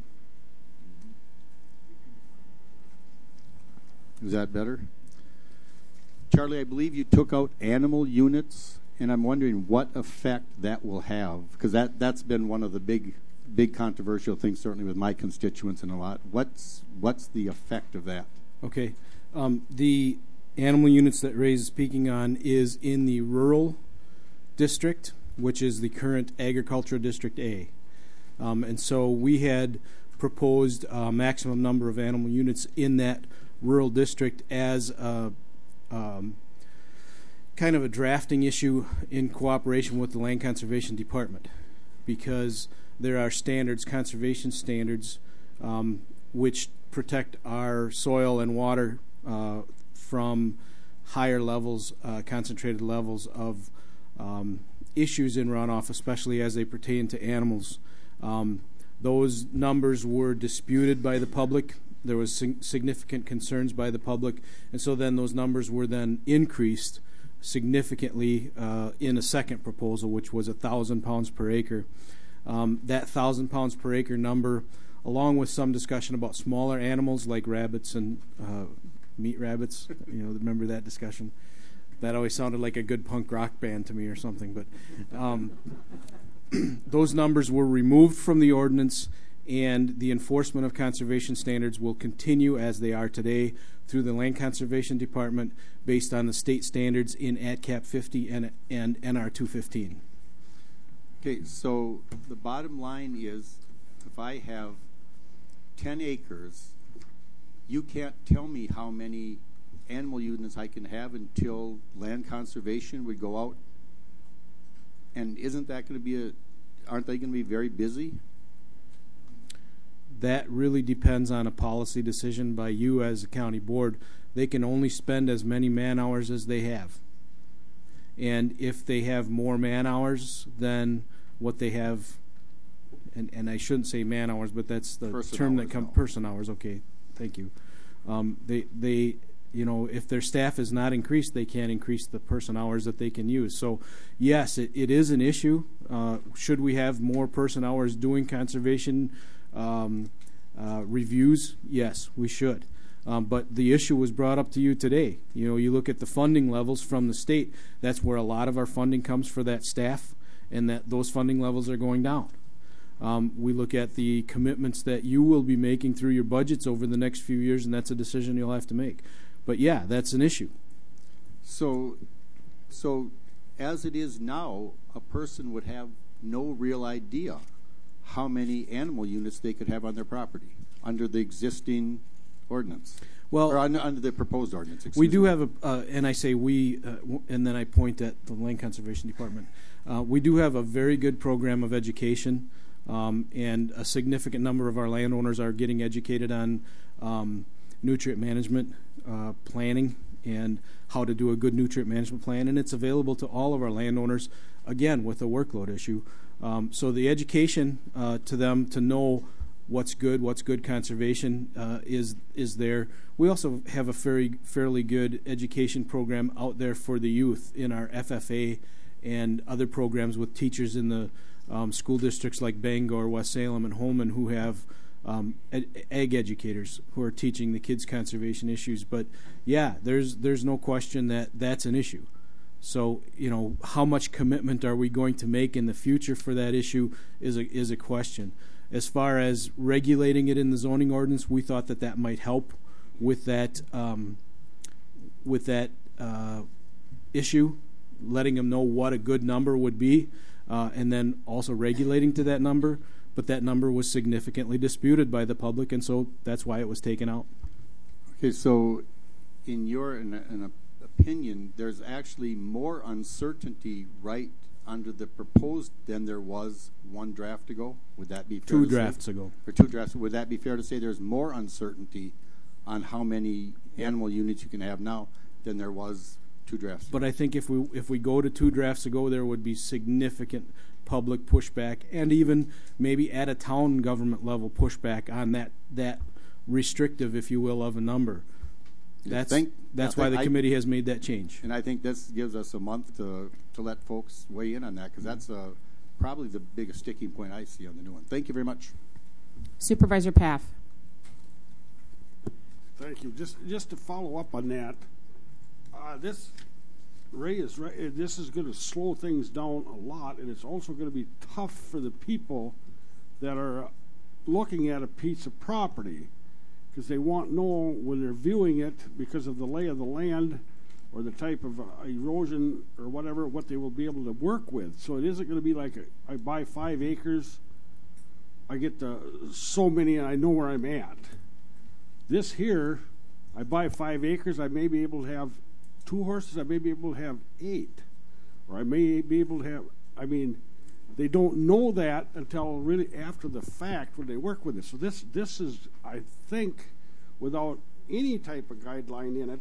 is that better? Charlie, I believe you took out animal units, and I'm wondering what effect that will have, because that, that's been one of the big big controversial things, certainly with my constituents and a lot. What's what's the effect of that? Okay. Um, the animal units that Ray is speaking on is in the rural district, which is the current agricultural district A. Um, and so we had proposed a maximum number of animal units in that rural district as a um, kind of a drafting issue in cooperation with the Land Conservation Department, because there are standards, conservation standards, um, which protect our soil and water uh, from higher levels, uh, concentrated levels of um, issues in runoff, especially as they pertain to animals. Um, those numbers were disputed by the public. There was sig- significant concerns by the public, and so then those numbers were then increased significantly uh, in a second proposal, which was a thousand pounds per acre. Um, that thousand pounds per acre number, along with some discussion about smaller animals like rabbits and uh, meat rabbits, you know, remember that discussion? That always sounded like a good punk rock band to me or something. But um, those numbers were removed from the ordinance, and the enforcement of conservation standards will continue as they are today through the Land Conservation Department based on the state standards in A D C A P fifty and, and N R two fifteen. Okay, so the bottom line is, if I have ten acres, you can't tell me how many animal units I can have until land conservation would go out. And isn't that going to be a, aren't they going to be very busy? That really depends on a policy decision by you as a county board. They can only spend as many man hours as they have. And if they have more man hours than what they have, and, and I shouldn't say man hours, but that's the person term hours, that comes, no. person hours, okay, thank you. Um, they, they, you know, if their staff is not increased, they can't increase the person hours that they can use. So, yes, it, it is an issue. Uh, should we have more person hours doing conservation um, uh, reviews? Yes, we should. Um, but the issue was brought up to you today. You know, you look at the funding levels from the state. That's where a lot of our funding comes for that staff, and that those funding levels are going down. Um, we look at the commitments that you will be making through your budgets over the next few years, and that's a decision you'll have to make. But yeah, that's an issue. So, so as it is now, a person would have no real idea how many animal units they could have on their property under the existing ordinance. Well, or under, under the proposed ordinance. We do me. have a, uh, and I say we, uh, w- and then I point at the Land Conservation Department. Uh, we do have a very good program of education, um, and a significant number of our landowners are getting educated on um, nutrient management uh, planning and how to do a good nutrient management plan, and it's available to all of our landowners, again, with a workload issue. Um, so the education uh, to them to know what's good, what's good conservation uh, is is there. We also have a very fairly good education program out there for the youth in our F F A and other programs with teachers in the um, school districts like Bangor, West Salem, and Holmen who have um, ed- ag educators who are teaching the kids conservation issues. But yeah, there's there's no question that that's an issue. So, you know, how much commitment are we going to make in the future for that issue is a is a question. As far as regulating it in the zoning ordinance, we thought that that might help with that um, with that uh, issue, letting them know what a good number would be, uh, and then also regulating to that number. But that number was significantly disputed by the public, and so that's why it was taken out. Okay, so in your in a, in a opinion, there's actually more uncertainty right under the proposed than there was one draft ago? Would that be fair Two to drafts say? ago. Or two drafts. Would that be fair to say there's more uncertainty on how many animal units you can have now than there was two drafts ago? But I think if we if we go to two drafts ago, there would be significant public pushback, and even maybe at a town government level pushback on that that restrictive, if you will, of a number. That's think, that's I why the I, committee has made that change. And I think this gives us a month to to let folks weigh in on that, because that's uh, probably the biggest sticking point I see on the new one. Thank you very much. Supervisor Paff. Thank you. Just just to follow up on that, uh, this Ray is right. This is going to slow things down a lot, and it's also going to be tough for the people that are looking at a piece of property, because they won't know when they're viewing it, because of the lay of the land or the type of uh, erosion or whatever, what they will be able to work with. So it isn't going to be like a, I buy five acres, I get the, so many, and I know where I'm at. This here, I buy five acres, I may be able to have two horses, I may be able to have eight. Or I may be able to have, I mean, they don't know that until really after the fact when they work with it. So this this is, I think, without any type of guideline in it,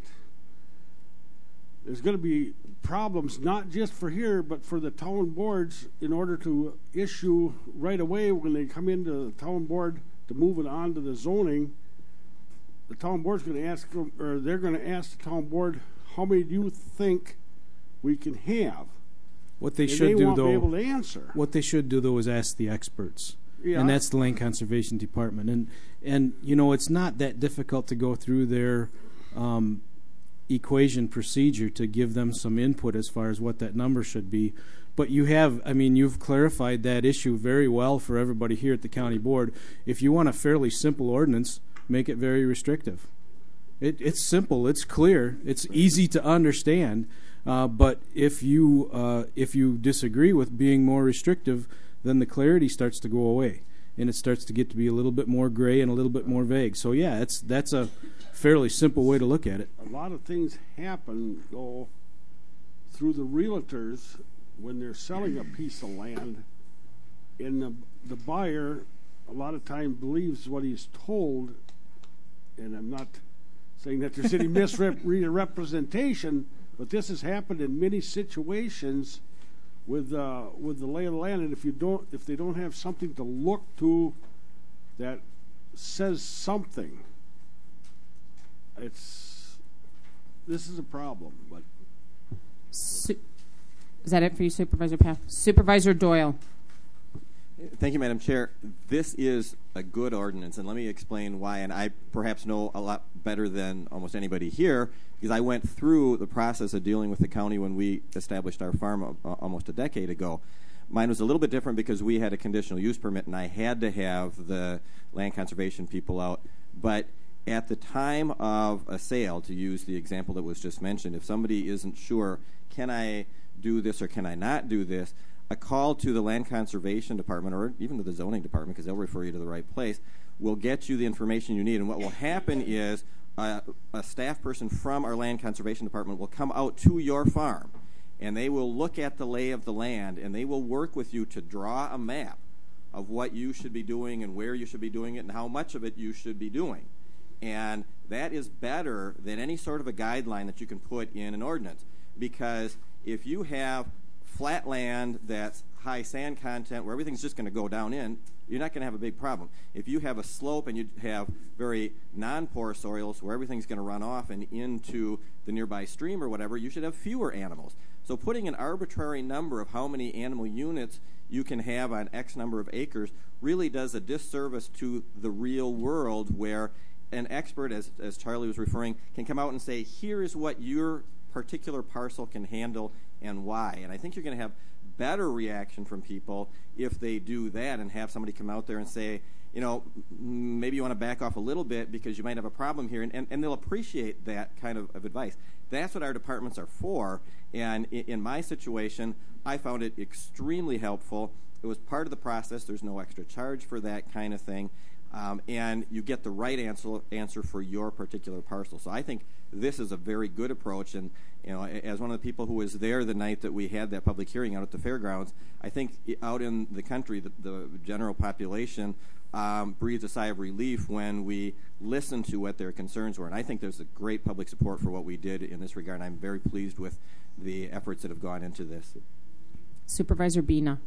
there's going to be problems not just for here, but for the town boards in order to issue right away when they come into the town board to move it on to the zoning. The town board's going to ask them, or they're going to ask the town board, how many do you think we can have? What they and should they do, won't though, be able to answer. what they should do though is ask the experts, Yeah. and that's the Land Conservation Department. And and you know, it's not that difficult to go through their um, equation procedure to give them some input as far as what that number should be. But you have, I mean, you've clarified that issue very well for everybody here at the county board. If you want a fairly simple ordinance, make it very restrictive. It, it's simple, it's clear, it's easy to understand. Uh, but if you uh, if you disagree with being more restrictive, then the clarity starts to go away, and it starts to get to be a little bit more gray and a little bit more vague. So yeah, it's that's a fairly simple way to look at it. A lot of things happen, though, through the realtors when they're selling a piece of land, and the, the buyer a lot of times believes what he's told, and I'm not saying that there's any misrepresentation, but this has happened in many situations with uh, with the lay of the land, and if you don't, if they don't have something to look to that says something, it's this is a problem. But Su- is that it for you, Supervisor Paff? Supervisor Doyle. Thank you, Madam Chair. This is a good ordinance, and let me explain why. And I perhaps know a lot better than almost anybody here, because I went through the process of dealing with the county when we established our farm uh, almost a decade ago. Mine was a little bit different because we had a conditional use permit, and I had to have the land conservation people out. But at the time of a sale, to use the example that was just mentioned, if somebody isn't sure, can I do this or can I not do this, a call to the Land Conservation Department or even to the Zoning Department, because they'll refer you to the right place, will get you the information you need. And what will happen is a, a staff person from our Land Conservation Department will come out to your farm, and they will look at the lay of the land, and they will work with you to draw a map of what you should be doing and where you should be doing it and how much of it you should be doing. And that is better than any sort of a guideline that you can put in an ordinance, because if you have flat land that's high sand content where everything's just going to go down in, you're not going to have a big problem. If you have a slope and you have very non-porous soils where everything's going to run off and into the nearby stream or whatever, you should have fewer animals. So putting an arbitrary number of how many animal units you can have on X number of acres really does a disservice to the real world, where an expert, as, as Charlie was referring, can come out and say, here is what your particular parcel can handle and why. And I think you're going to have better reaction from people if they do that and have somebody come out there and say, you know, maybe you want to back off a little bit because you might have a problem here, and, and, and they'll appreciate that kind of, of advice. That's what our departments are for, and in, in my situation, I found it extremely helpful. It was part of the process. There's no extra charge for that kind of thing, um, and you get the right answer, answer for your particular parcel. So I think this is a very good approach, and you know, as one of the people who was there the night that we had that public hearing out at the fairgrounds, I think out in the country, the, the general population um, breathed a sigh of relief when we listened to what their concerns were. And I think there's a great public support for what we did in this regard, and I'm very pleased with the efforts that have gone into this. Supervisor Bina.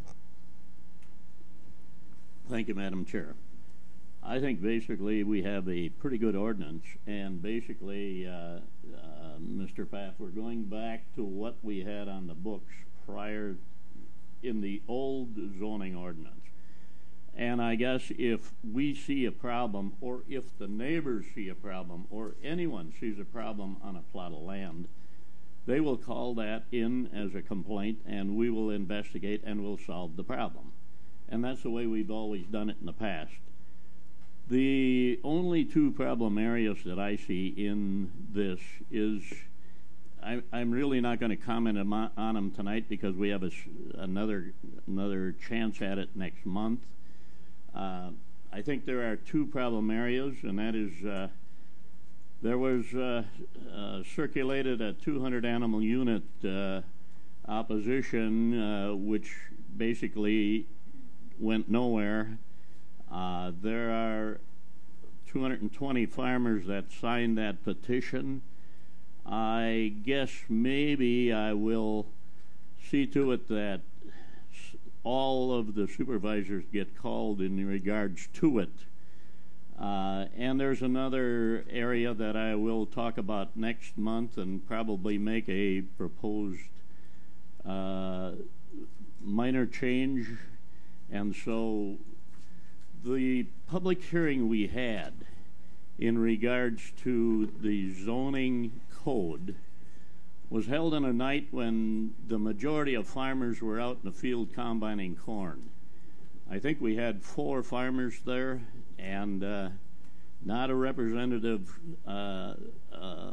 Thank you, Madam Chair. I think basically we have a pretty good ordinance, and basically, uh, uh, Mister Pfaff, we're going back to what we had on the books prior in the old zoning ordinance. And I guess if we see a problem, or if the neighbors see a problem, or anyone sees a problem on a plot of land, they will call that in as a complaint, and we will investigate and we'll solve the problem. And that's the way we've always done it in the past. The only two problem areas that I see in this is, I, I'm really not going to comment on, on them tonight because we have a, another another chance at it next month. Uh, I think there are two problem areas, and that is uh, there was uh, uh, circulated a two hundred animal unit uh, opposition, uh, which basically went nowhere. Uh, there are two hundred twenty farmers that signed that petition. I guess maybe I will see to it that all of the supervisors get called in regards to it. Uh, and there's another area that I will talk about next month and probably make a proposed uh, minor change. And so the public hearing we had in regards to the zoning code was held on a night when the majority of farmers were out in the field combining corn. I think we had four farmers there, and uh, not a representative. Uh, uh,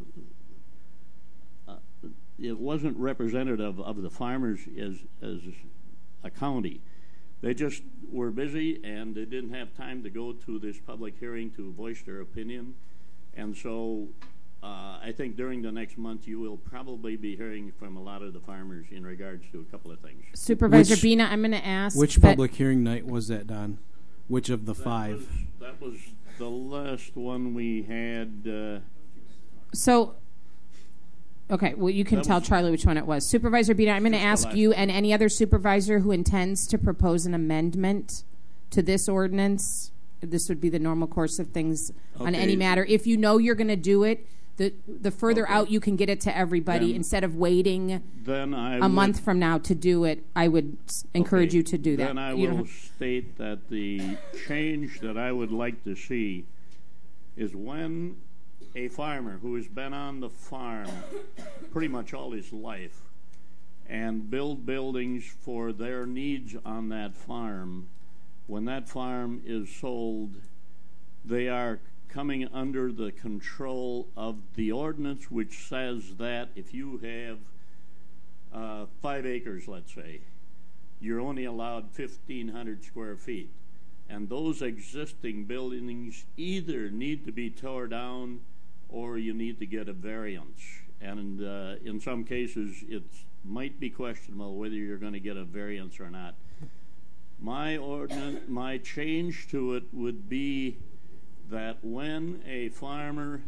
uh, it wasn't representative of the farmers as as a county. They just were busy, and they didn't have time to go to this public hearing to voice their opinion. And so uh, I think during the next month you will probably be hearing from a lot of the farmers in regards to a couple of things. Supervisor which, Bina, I'm going to ask. Which public hearing night was that, Don? Which of the that five? Was, that was the last one we had. Uh, so... Okay, well, you can That tell was- Charlie which one it was. Supervisor Bina, I'm going to Just the ask last you and any other supervisor who intends to propose an amendment to this ordinance. This would be the normal course of things on Okay. any matter. If you know you're going to do it, the the further Okay. out you can get it to everybody Then- instead of waiting then I a would- month from now to do it. I would s- encourage Okay. you to do that. Then I You don't will have- state that the change that I would like to see is when a farmer who has been on the farm pretty much all his life and build buildings for their needs on that farm, when that farm is sold, they are coming under the control of the ordinance, which says that if you have uh, five acres, let's say, you're only allowed fifteen hundred square feet. And those existing buildings either need to be tore down or you need to get a variance. And uh, in some cases, it might be questionable whether you're going to get a variance or not. My ordinance, my change to it would be that when a farmer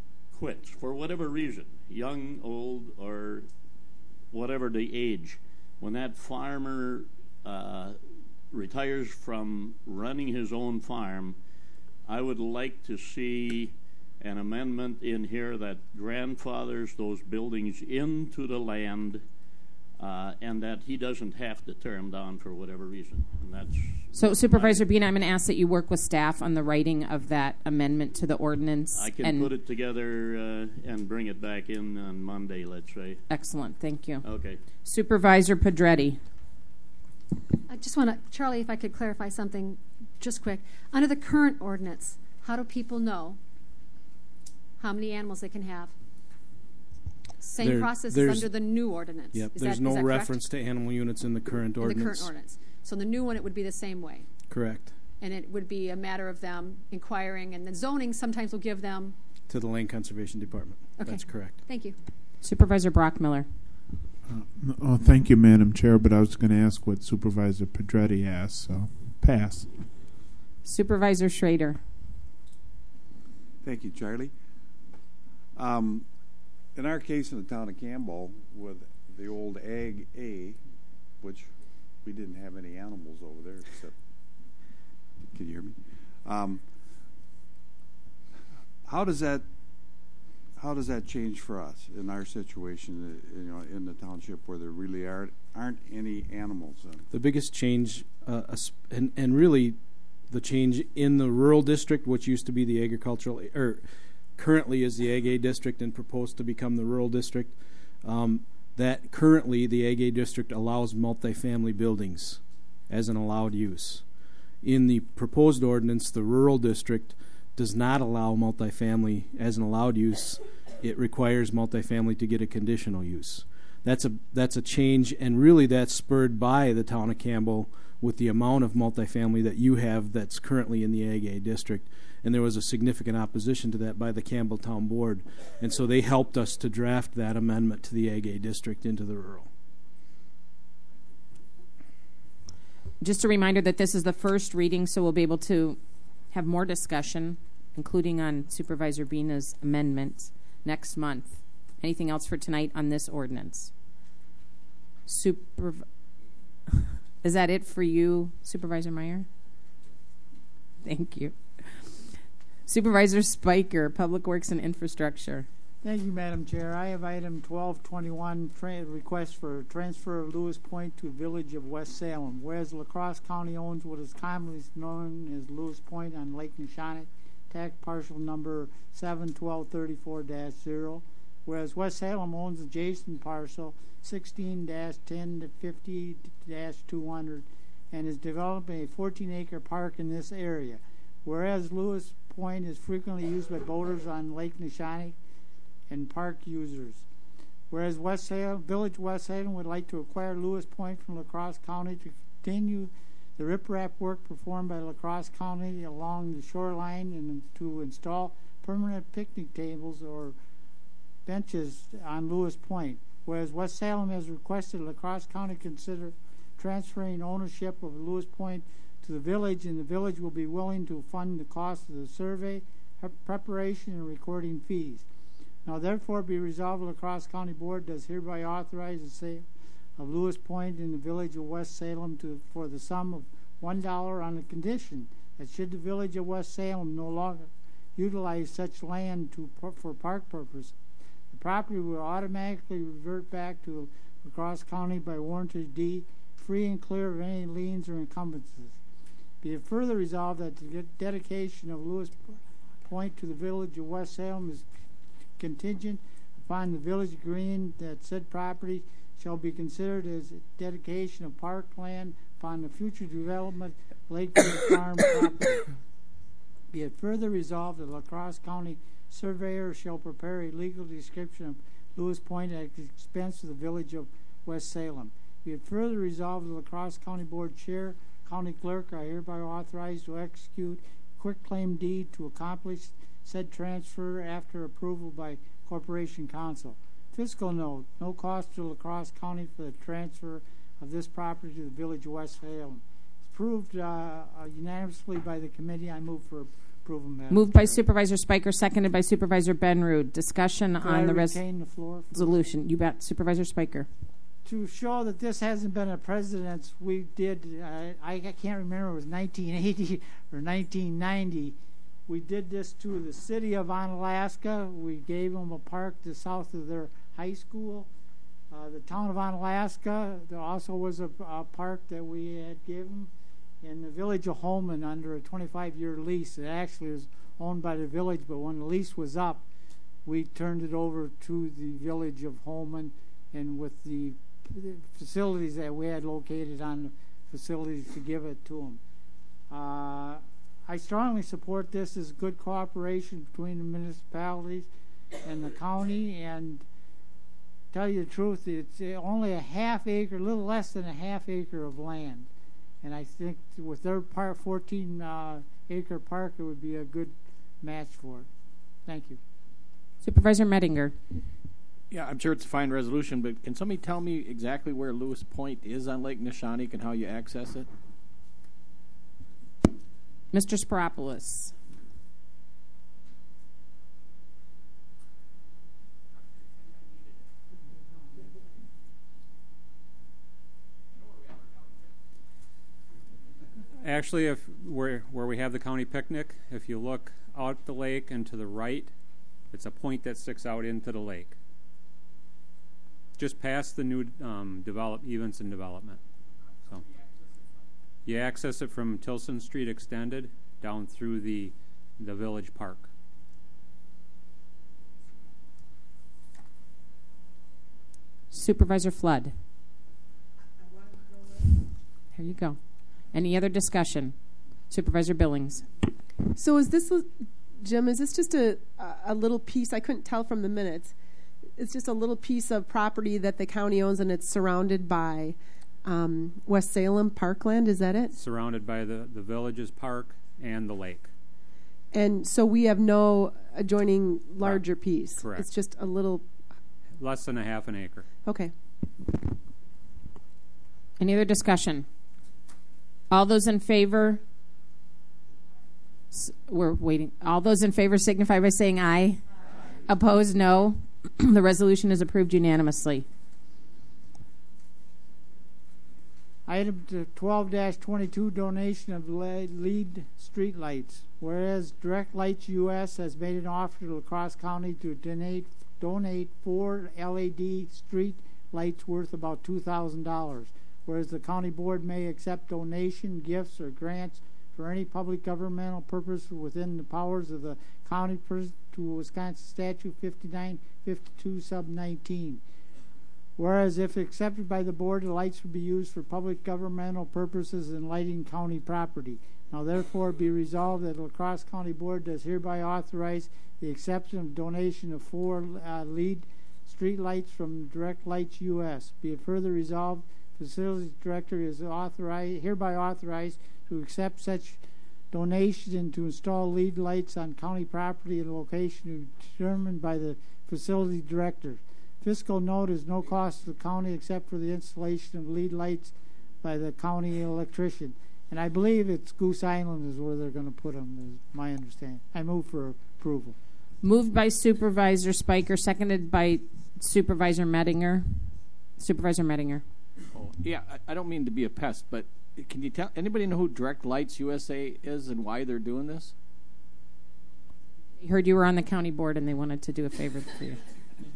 quits, for whatever reason, young, old, or whatever the age, when that farmer uh, retires from running his own farm, I would like to see an amendment in here that grandfathers those buildings into the land, uh, and that he doesn't have to tear them down for whatever reason. And that's so, Supervisor Bean, I'm going to ask that you work with staff on the writing of that amendment to the ordinance. I can and put it together uh, and bring it back in on Monday, let's say. Excellent, thank you. Okay. Supervisor Pedretti. I just want to, Charlie, if I could clarify something just quick. Under the current ordinance, how do people know how many animals they can have? Same There- process as there's- under the new ordinance. Yep, Is there's that- no is that correct? reference to animal units in the current In ordinance. the current ordinance. So the new one, it would be the same way. Correct. And it would be a matter of them inquiring, and then zoning sometimes will give them. To the Land Conservation Department. Okay. That's correct. Thank you. Supervisor Brockmiller. Uh, oh, thank you, Madam Chair, but I was going to ask what Supervisor Pedretti asked, so pass. Supervisor Schrader. Thank you, Charlie. Um, in our case in the town of Campbell, with the old Ag A, which we didn't have any animals over there except, can you hear me? Um, how does that how does that change for us in our situation, uh, you know, in the township where there really aren't aren't any animals? In? The biggest change, uh, as- and and really, the change in the rural district, which used to be the agricultural, or currently is the Ag A district and proposed to become the rural district. Um, that currently the Ag A district allows multifamily buildings as an allowed use. In the proposed ordinance, the rural district does not allow multifamily as an allowed use. It requires multifamily to get a conditional use. That's a that's a change, and really that's spurred by the town of Campbell with the amount of multifamily that you have that's currently in the Ag A district. And there was a significant opposition to that by the Campbell Town Board. And so they helped us to draft that amendment to the Ag A district into the rural. Just a reminder that this is the first reading, so we'll be able to have more discussion, including on Supervisor Bina's amendment next month. Anything else for tonight on this ordinance? Super. Is that it for you, Supervisor Meyer? Thank you. Supervisor Spiker, Public Works and Infrastructure. Thank you, Madam Chair. I have item twelve twenty-one, tra- request for transfer of Lewis Point to Village of West Salem. Whereas La Crosse County owns what is commonly known as Lewis Point on Lake Neshonoc, tax parcel number seven twelve thirty-four dash zero. Whereas West Salem owns adjacent parcel sixteen dash ten fifty dash two hundred and is developing a fourteen acre park in this area. Whereas Lewis Point is frequently used by boaters on Lake Neshonoc and park users. Whereas West Salem, Village West Salem would like to acquire Lewis Point from La Crosse County to continue the riprap work performed by La Crosse County along the shoreline and to install permanent picnic tables or benches on Lewis Point. Whereas West Salem has requested La Crosse County consider transferring ownership of Lewis Point to the village, and the village will be willing to fund the cost of the survey, preparation, and recording fees. Now therefore be resolved, La Crosse County Board does hereby authorize the sale of Lewis Point in the village of West Salem to for the sum of one dollar on the condition that should the village of West Salem no longer utilize such land to for park purposes, the property will automatically revert back to La Crosse County by warranted deed, free and clear of any liens or encumbrances. Be it further resolved that the dedication of Lewis Point to the village of West Salem is contingent upon the village agreeing that said property shall be considered as a dedication of parkland upon the future development of Lakeview Farm property. Be it further resolved that La Crosse County surveyor shall prepare a legal description of Lewis Point at the expense of the village of West Salem. Be it further resolved that La Crosse County Board Chair, County Clerk are hereby authorized to execute quitclaim deed to accomplish said transfer after approval by Corporation Council. Fiscal note, no cost to La Crosse County for the transfer of this property to the village of West Salem. It's approved uh, uh, unanimously by the committee. I move for approval, Madam Moved by Chair. Supervisor Spiker, seconded by Supervisor Benrud. Discussion Could on I the retain the floor for- resolution. You bet. Supervisor Spiker. to show that this hasn't been a precedence, we did, uh, I, I can't remember, it was nineteen eighty or nineteen ninety. We did this to the city of Onalaska. We gave them a park to south of their high school. Uh, the town of Onalaska, there also was a, a park that we had given. In the village of Holman, under a twenty-five year lease. It actually was owned by the village, but when the lease was up, we turned it over to the village of Holman, and with the facilities that we had located on the facilities to give it to them. Uh, I strongly support this as good cooperation between the municipalities and the county, and tell you the truth, it's only a half acre, a little less than a half acre of land. And I think with their par fourteen uh, acre park, it would be a good match for it. Thank you. Supervisor Mettinger. Yeah, I'm sure it's a fine resolution, but can somebody tell me exactly where Lewis Point is on Lake Neshonoc and how you access it? Mister Spiropoulos. Actually, if where where we have the county picnic, if you look out the lake and to the right, it's a point that sticks out into the lake. Just past the new um, develop Evenson development. So you access it from Tilson Street Extended down through the the village park. Supervisor Flood. Here you go. Any other discussion? Supervisor Billings. So is this, Jim, is this just a, a little piece? I couldn't tell from the minutes. It's just a little piece of property that the county owns, and it's surrounded by um, West Salem Parkland. Is that it? Surrounded by the, the village's park and the lake. And so we have no adjoining larger piece. Correct. It's just a little. Less than a half an acre. Okay. Any other discussion? All those in favor? S- we're waiting. All those in favor signify by saying aye. Aye. Opposed, no. The resolution is approved unanimously. Item twelve dash twenty-two, donation of lead street lights. Whereas Direct Lights U S has made an offer to La Crosse County to donate donate four L E D street lights worth about two thousand dollars. Whereas the county board may accept donation, gifts, or grants for any public governmental purpose within the powers of the county pers- to Wisconsin Statute fifty-nine fifty-two sub nineteen. Whereas if accepted by the board, the lights would be used for public governmental purposes in lighting county property. Now therefore be resolved that the La Crosse County Board does hereby authorize the acceptance of donation of four uh, lead street lights from Direct Lights U S. Be it further resolved, Facilities Director is authorized, hereby authorized to accept such donation and to install lead lights on county property at a location determined by the Facility Director. Fiscal note is no cost to the county except for the installation of lead lights by the county electrician. And I believe it's Goose Island is where they're going to put them, is my understanding. I move for approval. Moved by Supervisor Spiker, seconded by Supervisor Mettinger. Supervisor Mettinger. Oh, yeah, I, I don't mean to be a pest, but can you tell anybody know who Direct Lights U S A is and why they're doing this? I heard you were on the county board and they wanted to do a favor for you.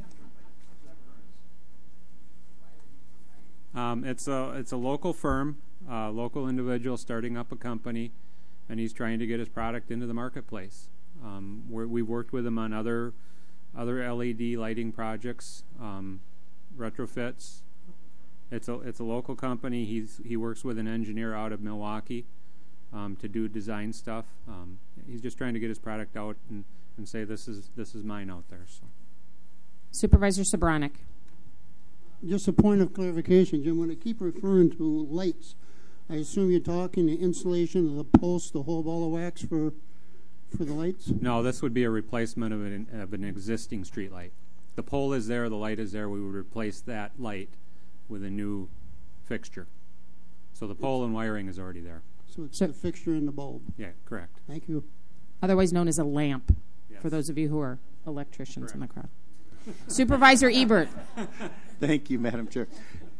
Um, it's a it's a local firm, uh, local individual starting up a company, and he's trying to get his product into the marketplace. Um, we're, we've worked with him on other other L E D lighting projects, um, retrofits. It's a it's a local company. He's he works with an engineer out of Milwaukee um, to do design stuff. Um, he's just trying to get his product out and, and say this is this is mine out there. So, Supervisor Sobranic. Just a point of clarification, Jim. When I keep referring to lights, I assume you're talking the installation of the post, the whole ball of wax for for the lights? No, this would be a replacement of an of an existing street light. The pole is there, the light is there. We would replace that light with a new fixture. So the pole and wiring is already there. So it's the fixture and the bulb. Yeah, correct. Thank you. Otherwise known as a lamp, yes. For those of you who are electricians Correct. in the crowd. Supervisor Ebert. Thank you, Madam Chair.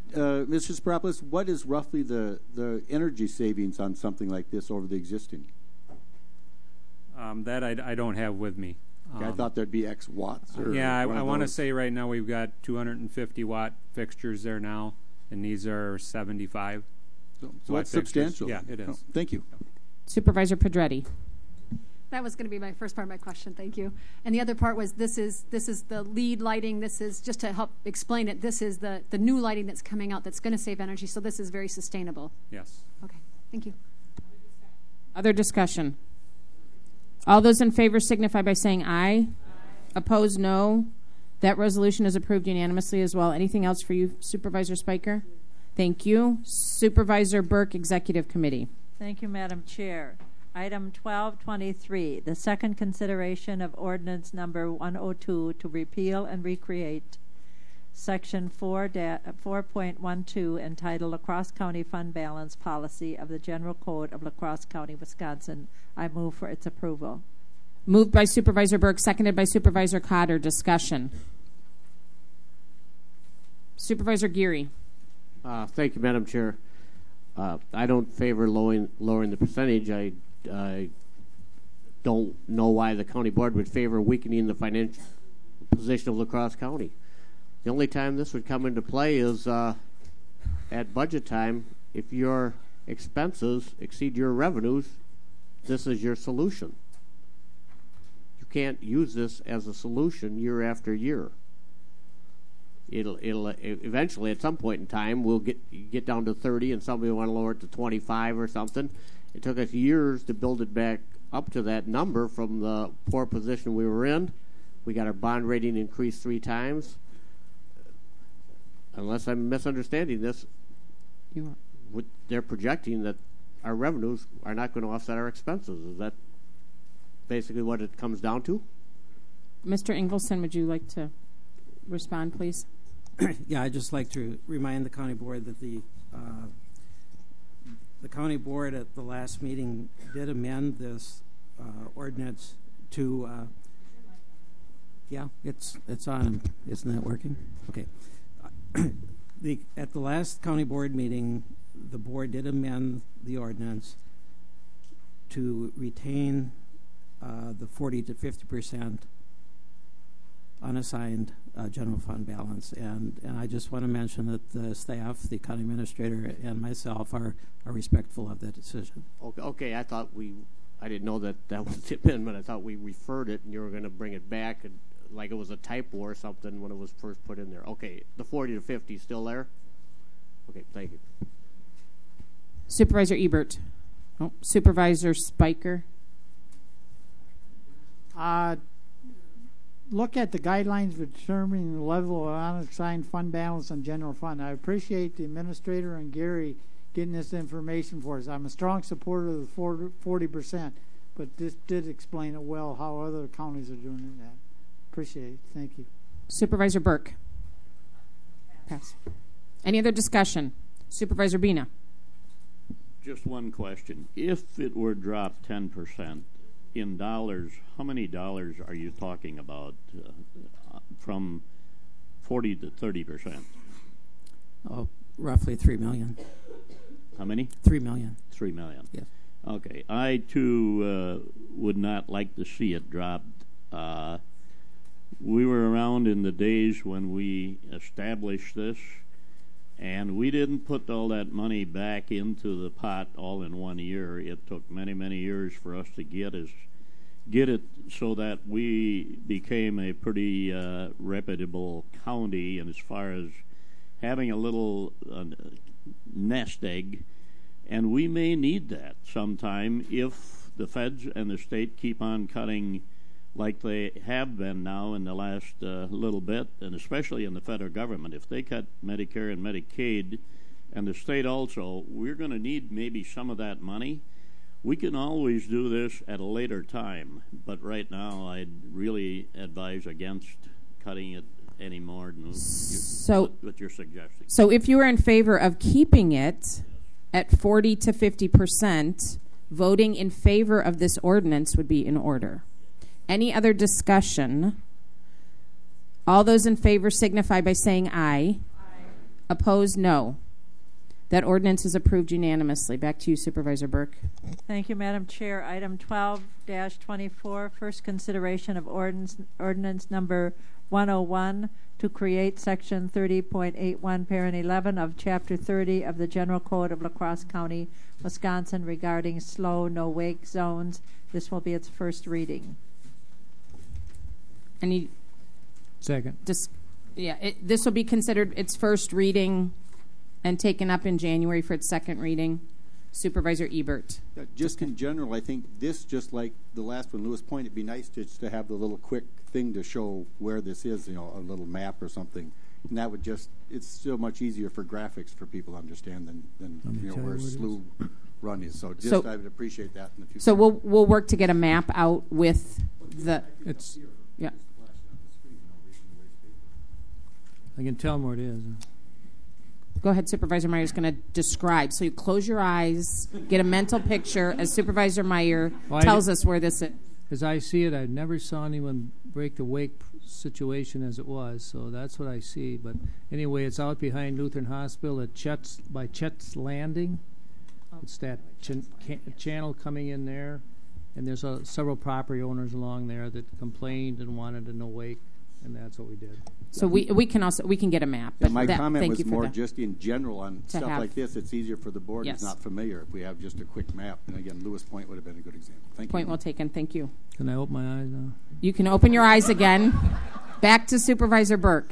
uh, Mister Sparopoulos, what is roughly the, the energy savings on something like this over the existing? Um, that I, I don't have with me. Okay, I Um, thought there'd be X watts. Or yeah, I, one I of want to those. say right now we've got two hundred fifty watt fixtures there now, and these are seventy-five. So, so watt that's fixtures. substantial. Yeah, it is. Oh, thank you. Supervisor Pedretti. That was going to be my first part of my question. Thank you. And the other part was this is this is the lead lighting. This is just to help explain it. This is the the new lighting that's coming out that's going to save energy. So this is very sustainable. Yes. Okay. Thank you. Other discussion? All those in favor signify by saying aye. Aye. Opposed, no. That resolution is approved unanimously as well. Anything else for you, Supervisor Spiker? Thank you. Supervisor Burke, Executive Committee. Thank you, Madam Chair. Item twelve twenty-three, the second consideration of ordinance number one oh two to repeal and recreate section four point one two entitled La Crosse County Fund Balance Policy of the General Code of La Crosse County, Wisconsin. I move for its approval. Moved by Supervisor Burke, seconded by Supervisor Cotter. Discussion. Supervisor Geary. Uh, thank you, Madam Chair. Uh, I don't favor lowering, lowering the percentage. I, I don't know why the county board would favor weakening the financial position of La Crosse County. The only time this would come into play is uh, at budget time. If your expenses exceed your revenues, this is your solution. You can't use this as a solution year after year. It'll, it'll eventually, at some point in time, we'll get get down to thirty, and somebody will want to lower it to twenty-five or something. It took us years to build it back up to that number from the poor position we were in. We got our bond rating increased three times. Unless I'm misunderstanding this, you are. They're projecting that our revenues are not going to offset our expenses. Is that basically what it comes down to? Mister Ingleson, would you like to respond, please? Yeah, I'd just like to remind the county board that the uh, the county board at the last meeting did amend this uh, ordinance to. Uh, yeah, it's it's on. Isn't that working? Okay. the at the last county board meeting, the board did amend the ordinance to retain uh, the forty to fifty percent unassigned uh, general fund balance, and, and I just want to mention that the staff, the county administrator, and myself are, are respectful of that decision. Okay, okay, I thought we, I didn't know that that was the amendment. I thought we referred it and you were going to bring it back, and, like it was a typo or something when it was first put in there. Okay, the forty to fifty is still there? Okay, thank you. Supervisor Ebert. Oh, Supervisor Spiker. Uh, look at the guidelines for determining the level of unassigned fund balance on general fund. I appreciate the administrator and Gary getting this information for us. I'm a strong supporter of the forty percent, but this did explain it well how other counties are doing that. Appreciate it. Thank you. Supervisor Burke. Pass. Any other discussion? Supervisor Bina. Just one question. If it were dropped ten percent in dollars, how many dollars are you talking about uh, from forty to thirty percent? Oh, roughly three million. How many? Three million. Three million. Yes. Okay. I too uh, would not like to see it dropped. Uh, we were around in the days when we established this, and we didn't put all that money back into the pot all in one year. It took many, many years for us to get us get it so that we became a pretty uh, reputable county, and as far as having a little uh, nest egg, and we may need that sometime if the feds and the state keep on cutting like they have been now in the last uh, little bit, and especially in the federal government. If they cut Medicare and Medicaid, and the state also, we're going to need maybe some of that money. We can always do this at a later time, but right now I'd really advise against cutting it any more than so, what, what you're suggesting. So if you were in favor of keeping it at forty to fifty percent, voting in favor of this ordinance would be in order. Any other discussion? All those in favor signify by saying aye. Aye. Opposed, no. That ordinance is approved unanimously. Back to you, Supervisor Burke. Thank you, Madam Chair. Item twelve dash twenty-four, first consideration of ordinance, ordinance number one oh one to create section thirty point eight one, parent eleven of chapter thirty of the General Code of La Crosse County, Wisconsin regarding slow, no wake zones. This will be its first reading. Any second? Dis- yeah, it, this will be considered its first reading and taken up in January for its second reading. Supervisor Ebert. Uh, just in general, I think this, just like the last one, Lewis Point, it'd be nice just to have the little quick thing to show where this is, you know, a little map or something. And that would just, it's so much easier for graphics for people to understand than, than you know, where you Slough Run is. So just, So- I would appreciate that in the future. So we'll we'll work to get a map out with the. It's. Yeah. I can tell them where it is. Go ahead, Supervisor Meyer is going to describe. So you close your eyes, get a mental picture as Supervisor Meyer Well, I tells did- us where this is. As I see it, I never saw anyone break the wake situation as it was, so that's what I see. But anyway, it's out behind Lutheran Hospital at Chet's, by Chet's Landing. It's that ch- ca- channel coming in there, and there's uh, several property owners along there that complained and wanted a no wake, and that's what we did. So we we can also we can get a map. Yeah, But my that, comment thank was you for more that. just in general on To stuff have- like this. It's easier for the board Yes. who's not familiar if we have just a quick map. And again, Lewis Point would have been a good example. Thank Point you. well taken. Thank you. Can I open my eyes now? You can open your eyes again. Back to Supervisor Burke.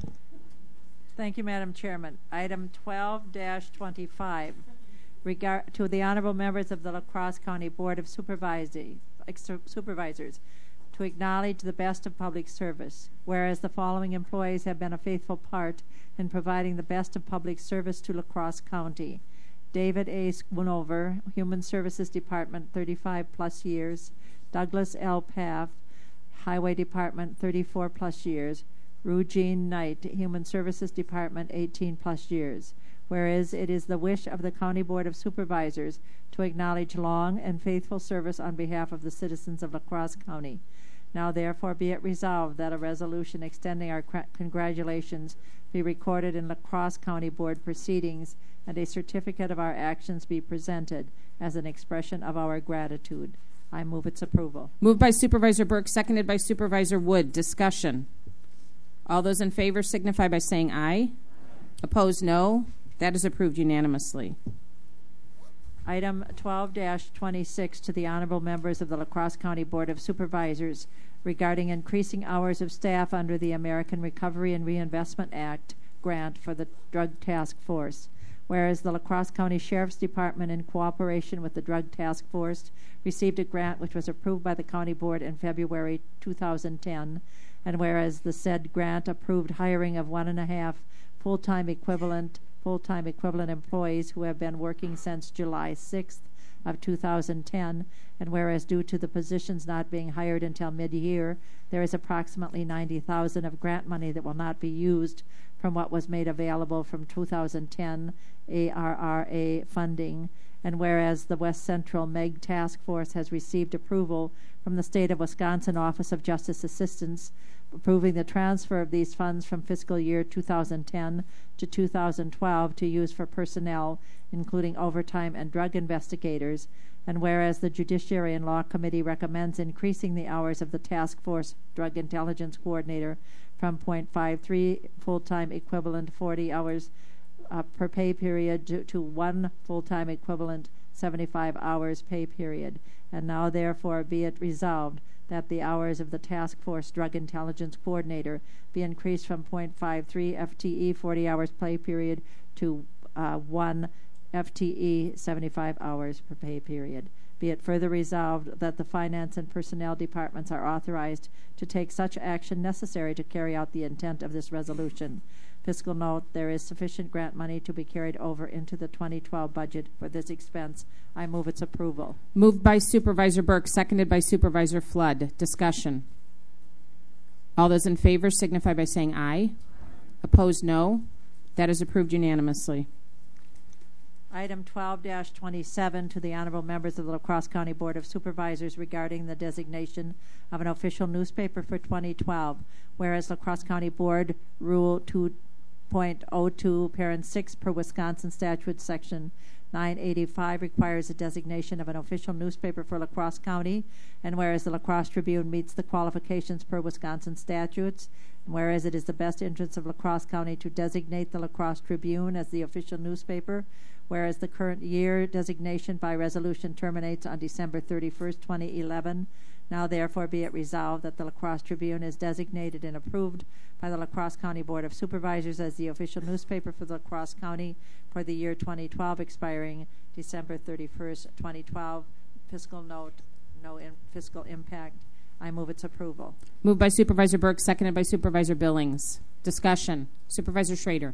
Thank you, Madam Chairman. Item twelve dash twenty-five, regard to the honorable members of the La Crosse County Board of Supervisors, Supervisors to acknowledge the best of public service, whereas the following employees have been a faithful part in providing the best of public service to La Crosse County. David A. Schoonover, Human Services Department, thirty-five plus years. Douglas L. Paff, Highway Department, thirty-four plus years. Rugene Knight, Human Services Department, eighteen plus years. Whereas it is the wish of the County Board of Supervisors to acknowledge long and faithful service on behalf of the citizens of La Crosse County. Now therefore be it resolved that a resolution extending our cra- congratulations be recorded in La Crosse County Board proceedings and a certificate of our actions be presented as an expression of our gratitude. I move its approval. Moved by Supervisor Burke, seconded by Supervisor Wood. Discussion. All those in favor signify by saying aye. Opposed, no. That is approved unanimously. Item twelve dash twenty-six to the honorable members of the La Crosse County Board of Supervisors regarding increasing hours of staff under the American Recovery and Reinvestment Act grant for the Drug Task Force. Whereas the La Crosse County Sheriff's Department, in cooperation with the Drug Task Force, received a grant which was approved by the County Board in February two thousand ten, and whereas the said grant approved hiring of one and a half full-time equivalent full-time equivalent employees who have been working since July sixth of two thousand ten, and whereas due to the positions not being hired until mid-year, there is approximately ninety thousand dollars of grant money that will not be used from what was made available from two thousand ten A R R A funding, and whereas the West Central M E G Task Force has received approval from the State of Wisconsin Office of Justice Assistance approving the transfer of these funds from fiscal year two thousand ten to two thousand twelve to use for personnel, including overtime and drug investigators, and whereas the Judiciary and Law Committee recommends increasing the hours of the Task Force Drug Intelligence Coordinator from point five three full-time equivalent forty hours uh, per pay period to, to one full-time equivalent seventy-five hours pay period. And now therefore be it resolved that the hours of the Task Force Drug Intelligence Coordinator be increased from point five three F T E forty hours pay period to uh, one F T E seventy-five hours per pay period. Be it further resolved that the Finance and Personnel Departments are authorized to take such action necessary to carry out the intent of this resolution. Fiscal note, there is sufficient grant money to be carried over into the twenty twelve budget for this expense. I move its approval. Moved by Supervisor Burke, seconded by Supervisor Flood. Discussion. All those in favor signify by saying aye. Opposed, no. That is approved unanimously. Item twelve dash twenty-seven to the honorable members of the La Crosse County Board of Supervisors regarding the designation of an official newspaper for twenty twelve. Whereas La Crosse County Board Rule two point oh two, parent six per Wisconsin statute section nine eighty-five requires the designation of an official newspaper for La Crosse County, and whereas the La Crosse Tribune meets the qualifications per Wisconsin statutes, and whereas it is the best interest of La Crosse County to designate the La Crosse Tribune as the official newspaper, whereas the current year designation by resolution terminates on December thirty-first, twenty eleven, now therefore be it resolved that the La Crosse Tribune is designated and approved by the La Crosse County Board of Supervisors as the official newspaper for the La Crosse County for the year twenty twelve, expiring December thirty-first, twenty twelve. Fiscal note, no in fiscal impact. I move its approval. Moved by Supervisor Burke, seconded by Supervisor Billings. Discussion. Supervisor Schrader.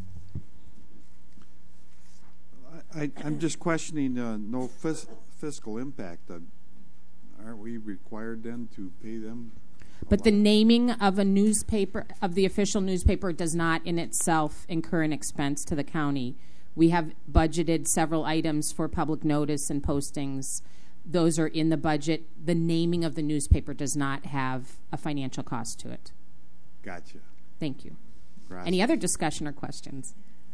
I, I'm just questioning uh, no fis fiscal impact. Uh, aren't we required then to pay them? But the naming of a newspaper, of the official newspaper, does not in itself incur an expense to the county. We have budgeted several items for public notice and postings. Those are in the budget. The naming of the newspaper does not have a financial cost to it. Gotcha. Thank you. Gracias. Any other discussion or questions?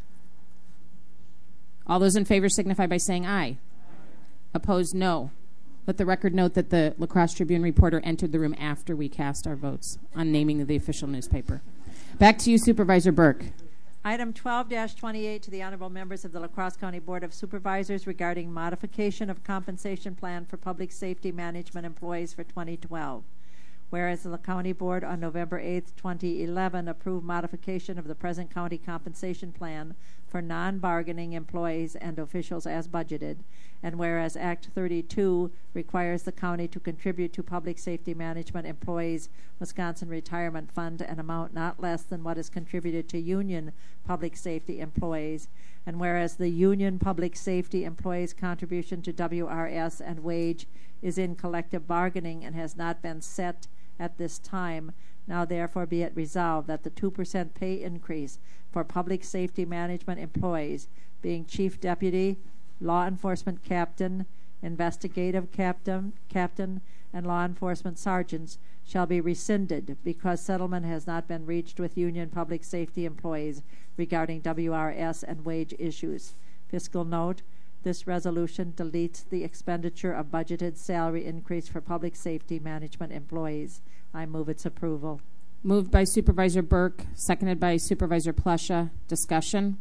All those in favor signify by saying aye. Aye. Opposed, no. Let the record note that the La Crosse Tribune reporter entered the room after we cast our votes on naming the official newspaper. Back to you, Supervisor Burke. Item twelve dash twenty-eight to the honorable members of the La Crosse County Board of Supervisors regarding modification of compensation plan for public safety management employees for twenty twelve. Whereas the County Board on November eighth, twenty eleven approved modification of the present county compensation plan for non-bargaining employees and officials as budgeted, and whereas Act thirty-two requires the county to contribute to public safety management employees' Wisconsin Retirement Fund an amount not less than what is contributed to union public safety employees, and whereas the union public safety employees' contribution to W R S and wage is in collective bargaining and has not been set at this time, now therefore be it resolved that the two percent pay increase for public safety management employees, being chief deputy, law enforcement captain, investigative captain, captain, and law enforcement sergeants, shall be rescinded because settlement has not been reached with union public safety employees regarding W R S and wage issues. Fiscal note, this resolution deletes the expenditure of budgeted salary increase for public safety management employees. I move its approval. Moved by Supervisor Burke, seconded by Supervisor Plesha. Discussion.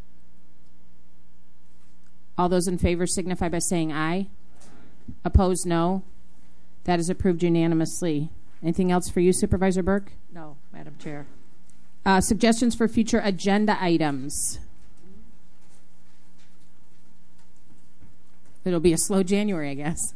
All those in favor signify by saying aye. Opposed, no. That is approved unanimously. Anything else for you, Supervisor Burke? No, Madam Chair. Uh, suggestions for future agenda items. It'll be a slow January, I guess.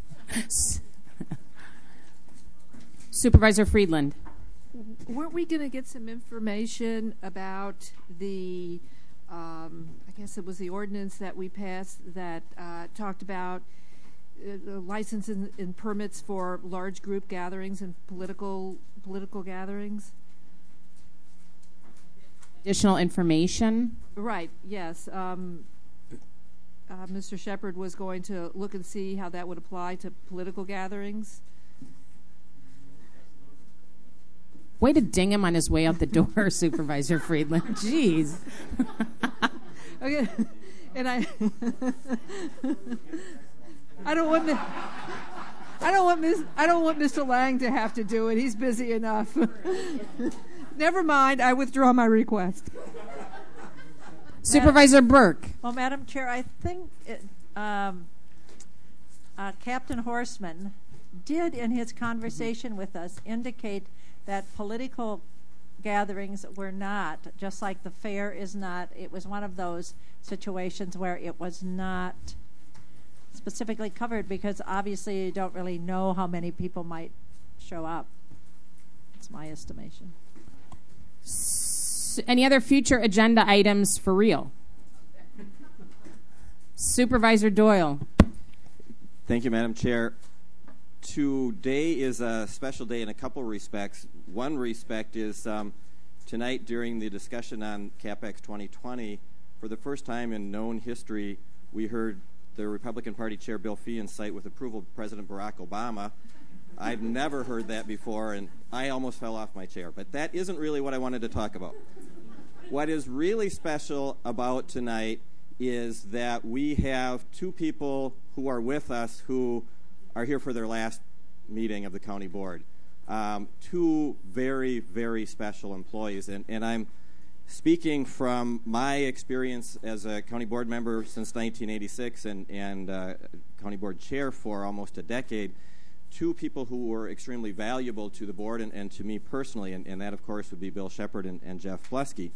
Supervisor Friedland. Weren't we going to get some information about the, um, I guess it was the ordinance that we passed that uh, talked about uh, the licenses and permits for large group gatherings and political political gatherings? Additional information? Right, yes. Um, uh, Mister Shepard was going to look and see how that would apply to political gatherings. Way to ding him on his way out the door, Supervisor Friedland. Jeez. Okay, and I, I don't want, I don't want Miss, I don't want Mister Lang to have to do it. He's busy enough. Never mind. I withdraw my request. Supervisor Burke. Well, Madam Chair, I think it, um, uh, Captain Horstman did, in his conversation with us, indicate that political gatherings were not, just like the fair is not. It was one of those situations where it was not specifically covered because obviously you don't really know how many people might show up. It's my estimation. S- any other future agenda items for real? Supervisor Doyle. Thank you, Madam Chair. Today is a special day in a couple respects. One respect is um, tonight during the discussion on CapEx twenty twenty, for the first time in known history, we heard the Republican Party Chair Bill Feehan cite with approval President Barack Obama. I've never heard that before, and I almost fell off my chair. But that isn't really what I wanted to talk about. what is really special about tonight is that we have two people who are with us who are here for their last meeting of the county board. Um, two very, very special employees. And, and I'm speaking from my experience as a county board member since nineteen eighty-six and, and uh, county board chair for almost a decade. Two people who were extremely valuable to the board and, and to me personally, and, and that, of course, would be Bill Shepard and, and Jeff Blesky.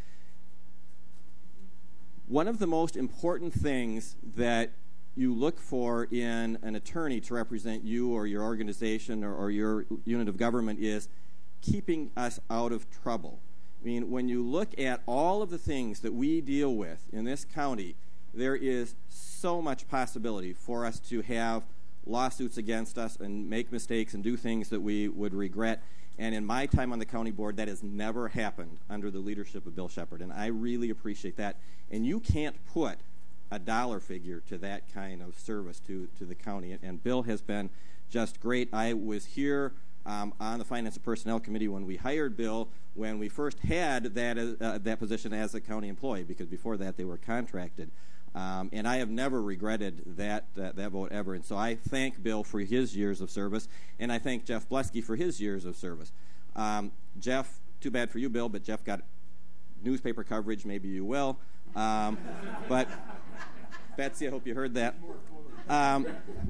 One of the most important things that you look for in an attorney to represent you or your organization or, or your unit of government is keeping us out of trouble. I mean, when you look at all of the things that we deal with in this county, there is so much possibility for us to have lawsuits against us and make mistakes and do things that we would regret. And in my time on the county board, that has never happened under the leadership of Bill Shepard, and I really appreciate that. And you can't put a dollar figure to that kind of service to, to the county, and Bill has been just great. I was here um, on the Finance and Personnel Committee when we hired Bill, when we first had that, uh, that position as a county employee, because before that they were contracted. Um, and I have never regretted that, that that vote ever. And so I thank Bill for his years of service, and I thank Jeff Blesky for his years of service. Um, Jeff, too bad for you, Bill, but Jeff got newspaper coverage. Maybe you will. Um, but Betsy, I hope you heard that. Um,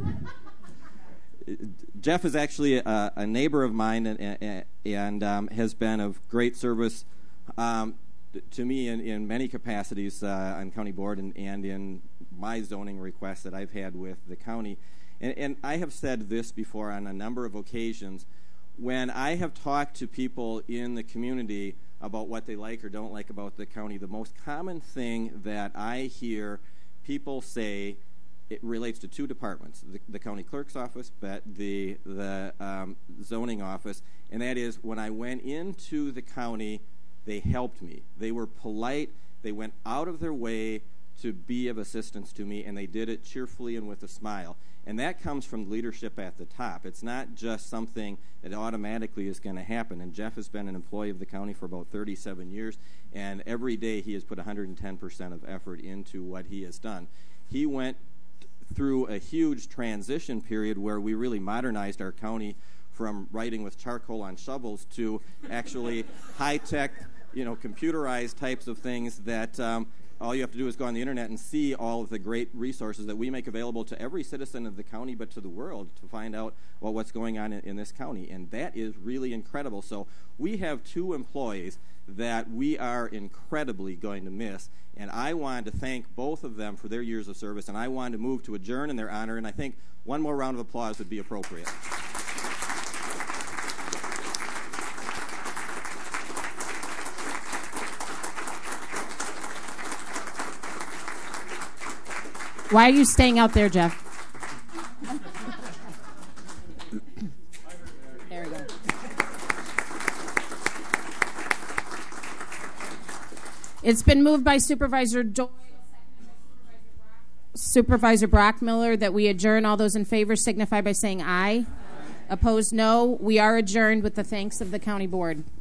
Jeff is actually a, a neighbor of mine and, and, and um, has been of great service um, to me in, in many capacities uh, on county board and, and in my zoning requests that I've had with the county. And, and I have said this before on a number of occasions. When I have talked to people in the community about what they like or don't like about the county, the most common thing that I hear people say, it relates to two departments, the, the county clerk's office, but the, the um, zoning office, and that is when I went into the county, they helped me. They were polite. They went out of their way to be of assistance to me, and they did it cheerfully and with a smile. And that comes from leadership at the top. It's not just something that automatically is going to happen. And Jeff has been an employee of the county for about thirty-seven years, and every day he has put one hundred ten percent of effort into what he has done. He went through a huge transition period where we really modernized our county from writing with charcoal on shovels to actually high-tech, you know, computerized types of things that um, all you have to do is go on the internet and see all of the great resources that we make available to every citizen of the county, but to the world, to find out well, what's going on in, in this county. And that is really incredible. So we have two employees that we are incredibly going to miss. And I wanted to thank both of them for their years of service, and I wanted to move to adjourn in their honor, and I think one more round of applause would be appropriate. Why are you staying out there, Jeff? There we go. It's been moved by Supervisor Doyle, Supervisor Brockmiller, that we adjourn. All those in favor signify by saying aye. Aye. Opposed, no. We are adjourned with the thanks of the county board.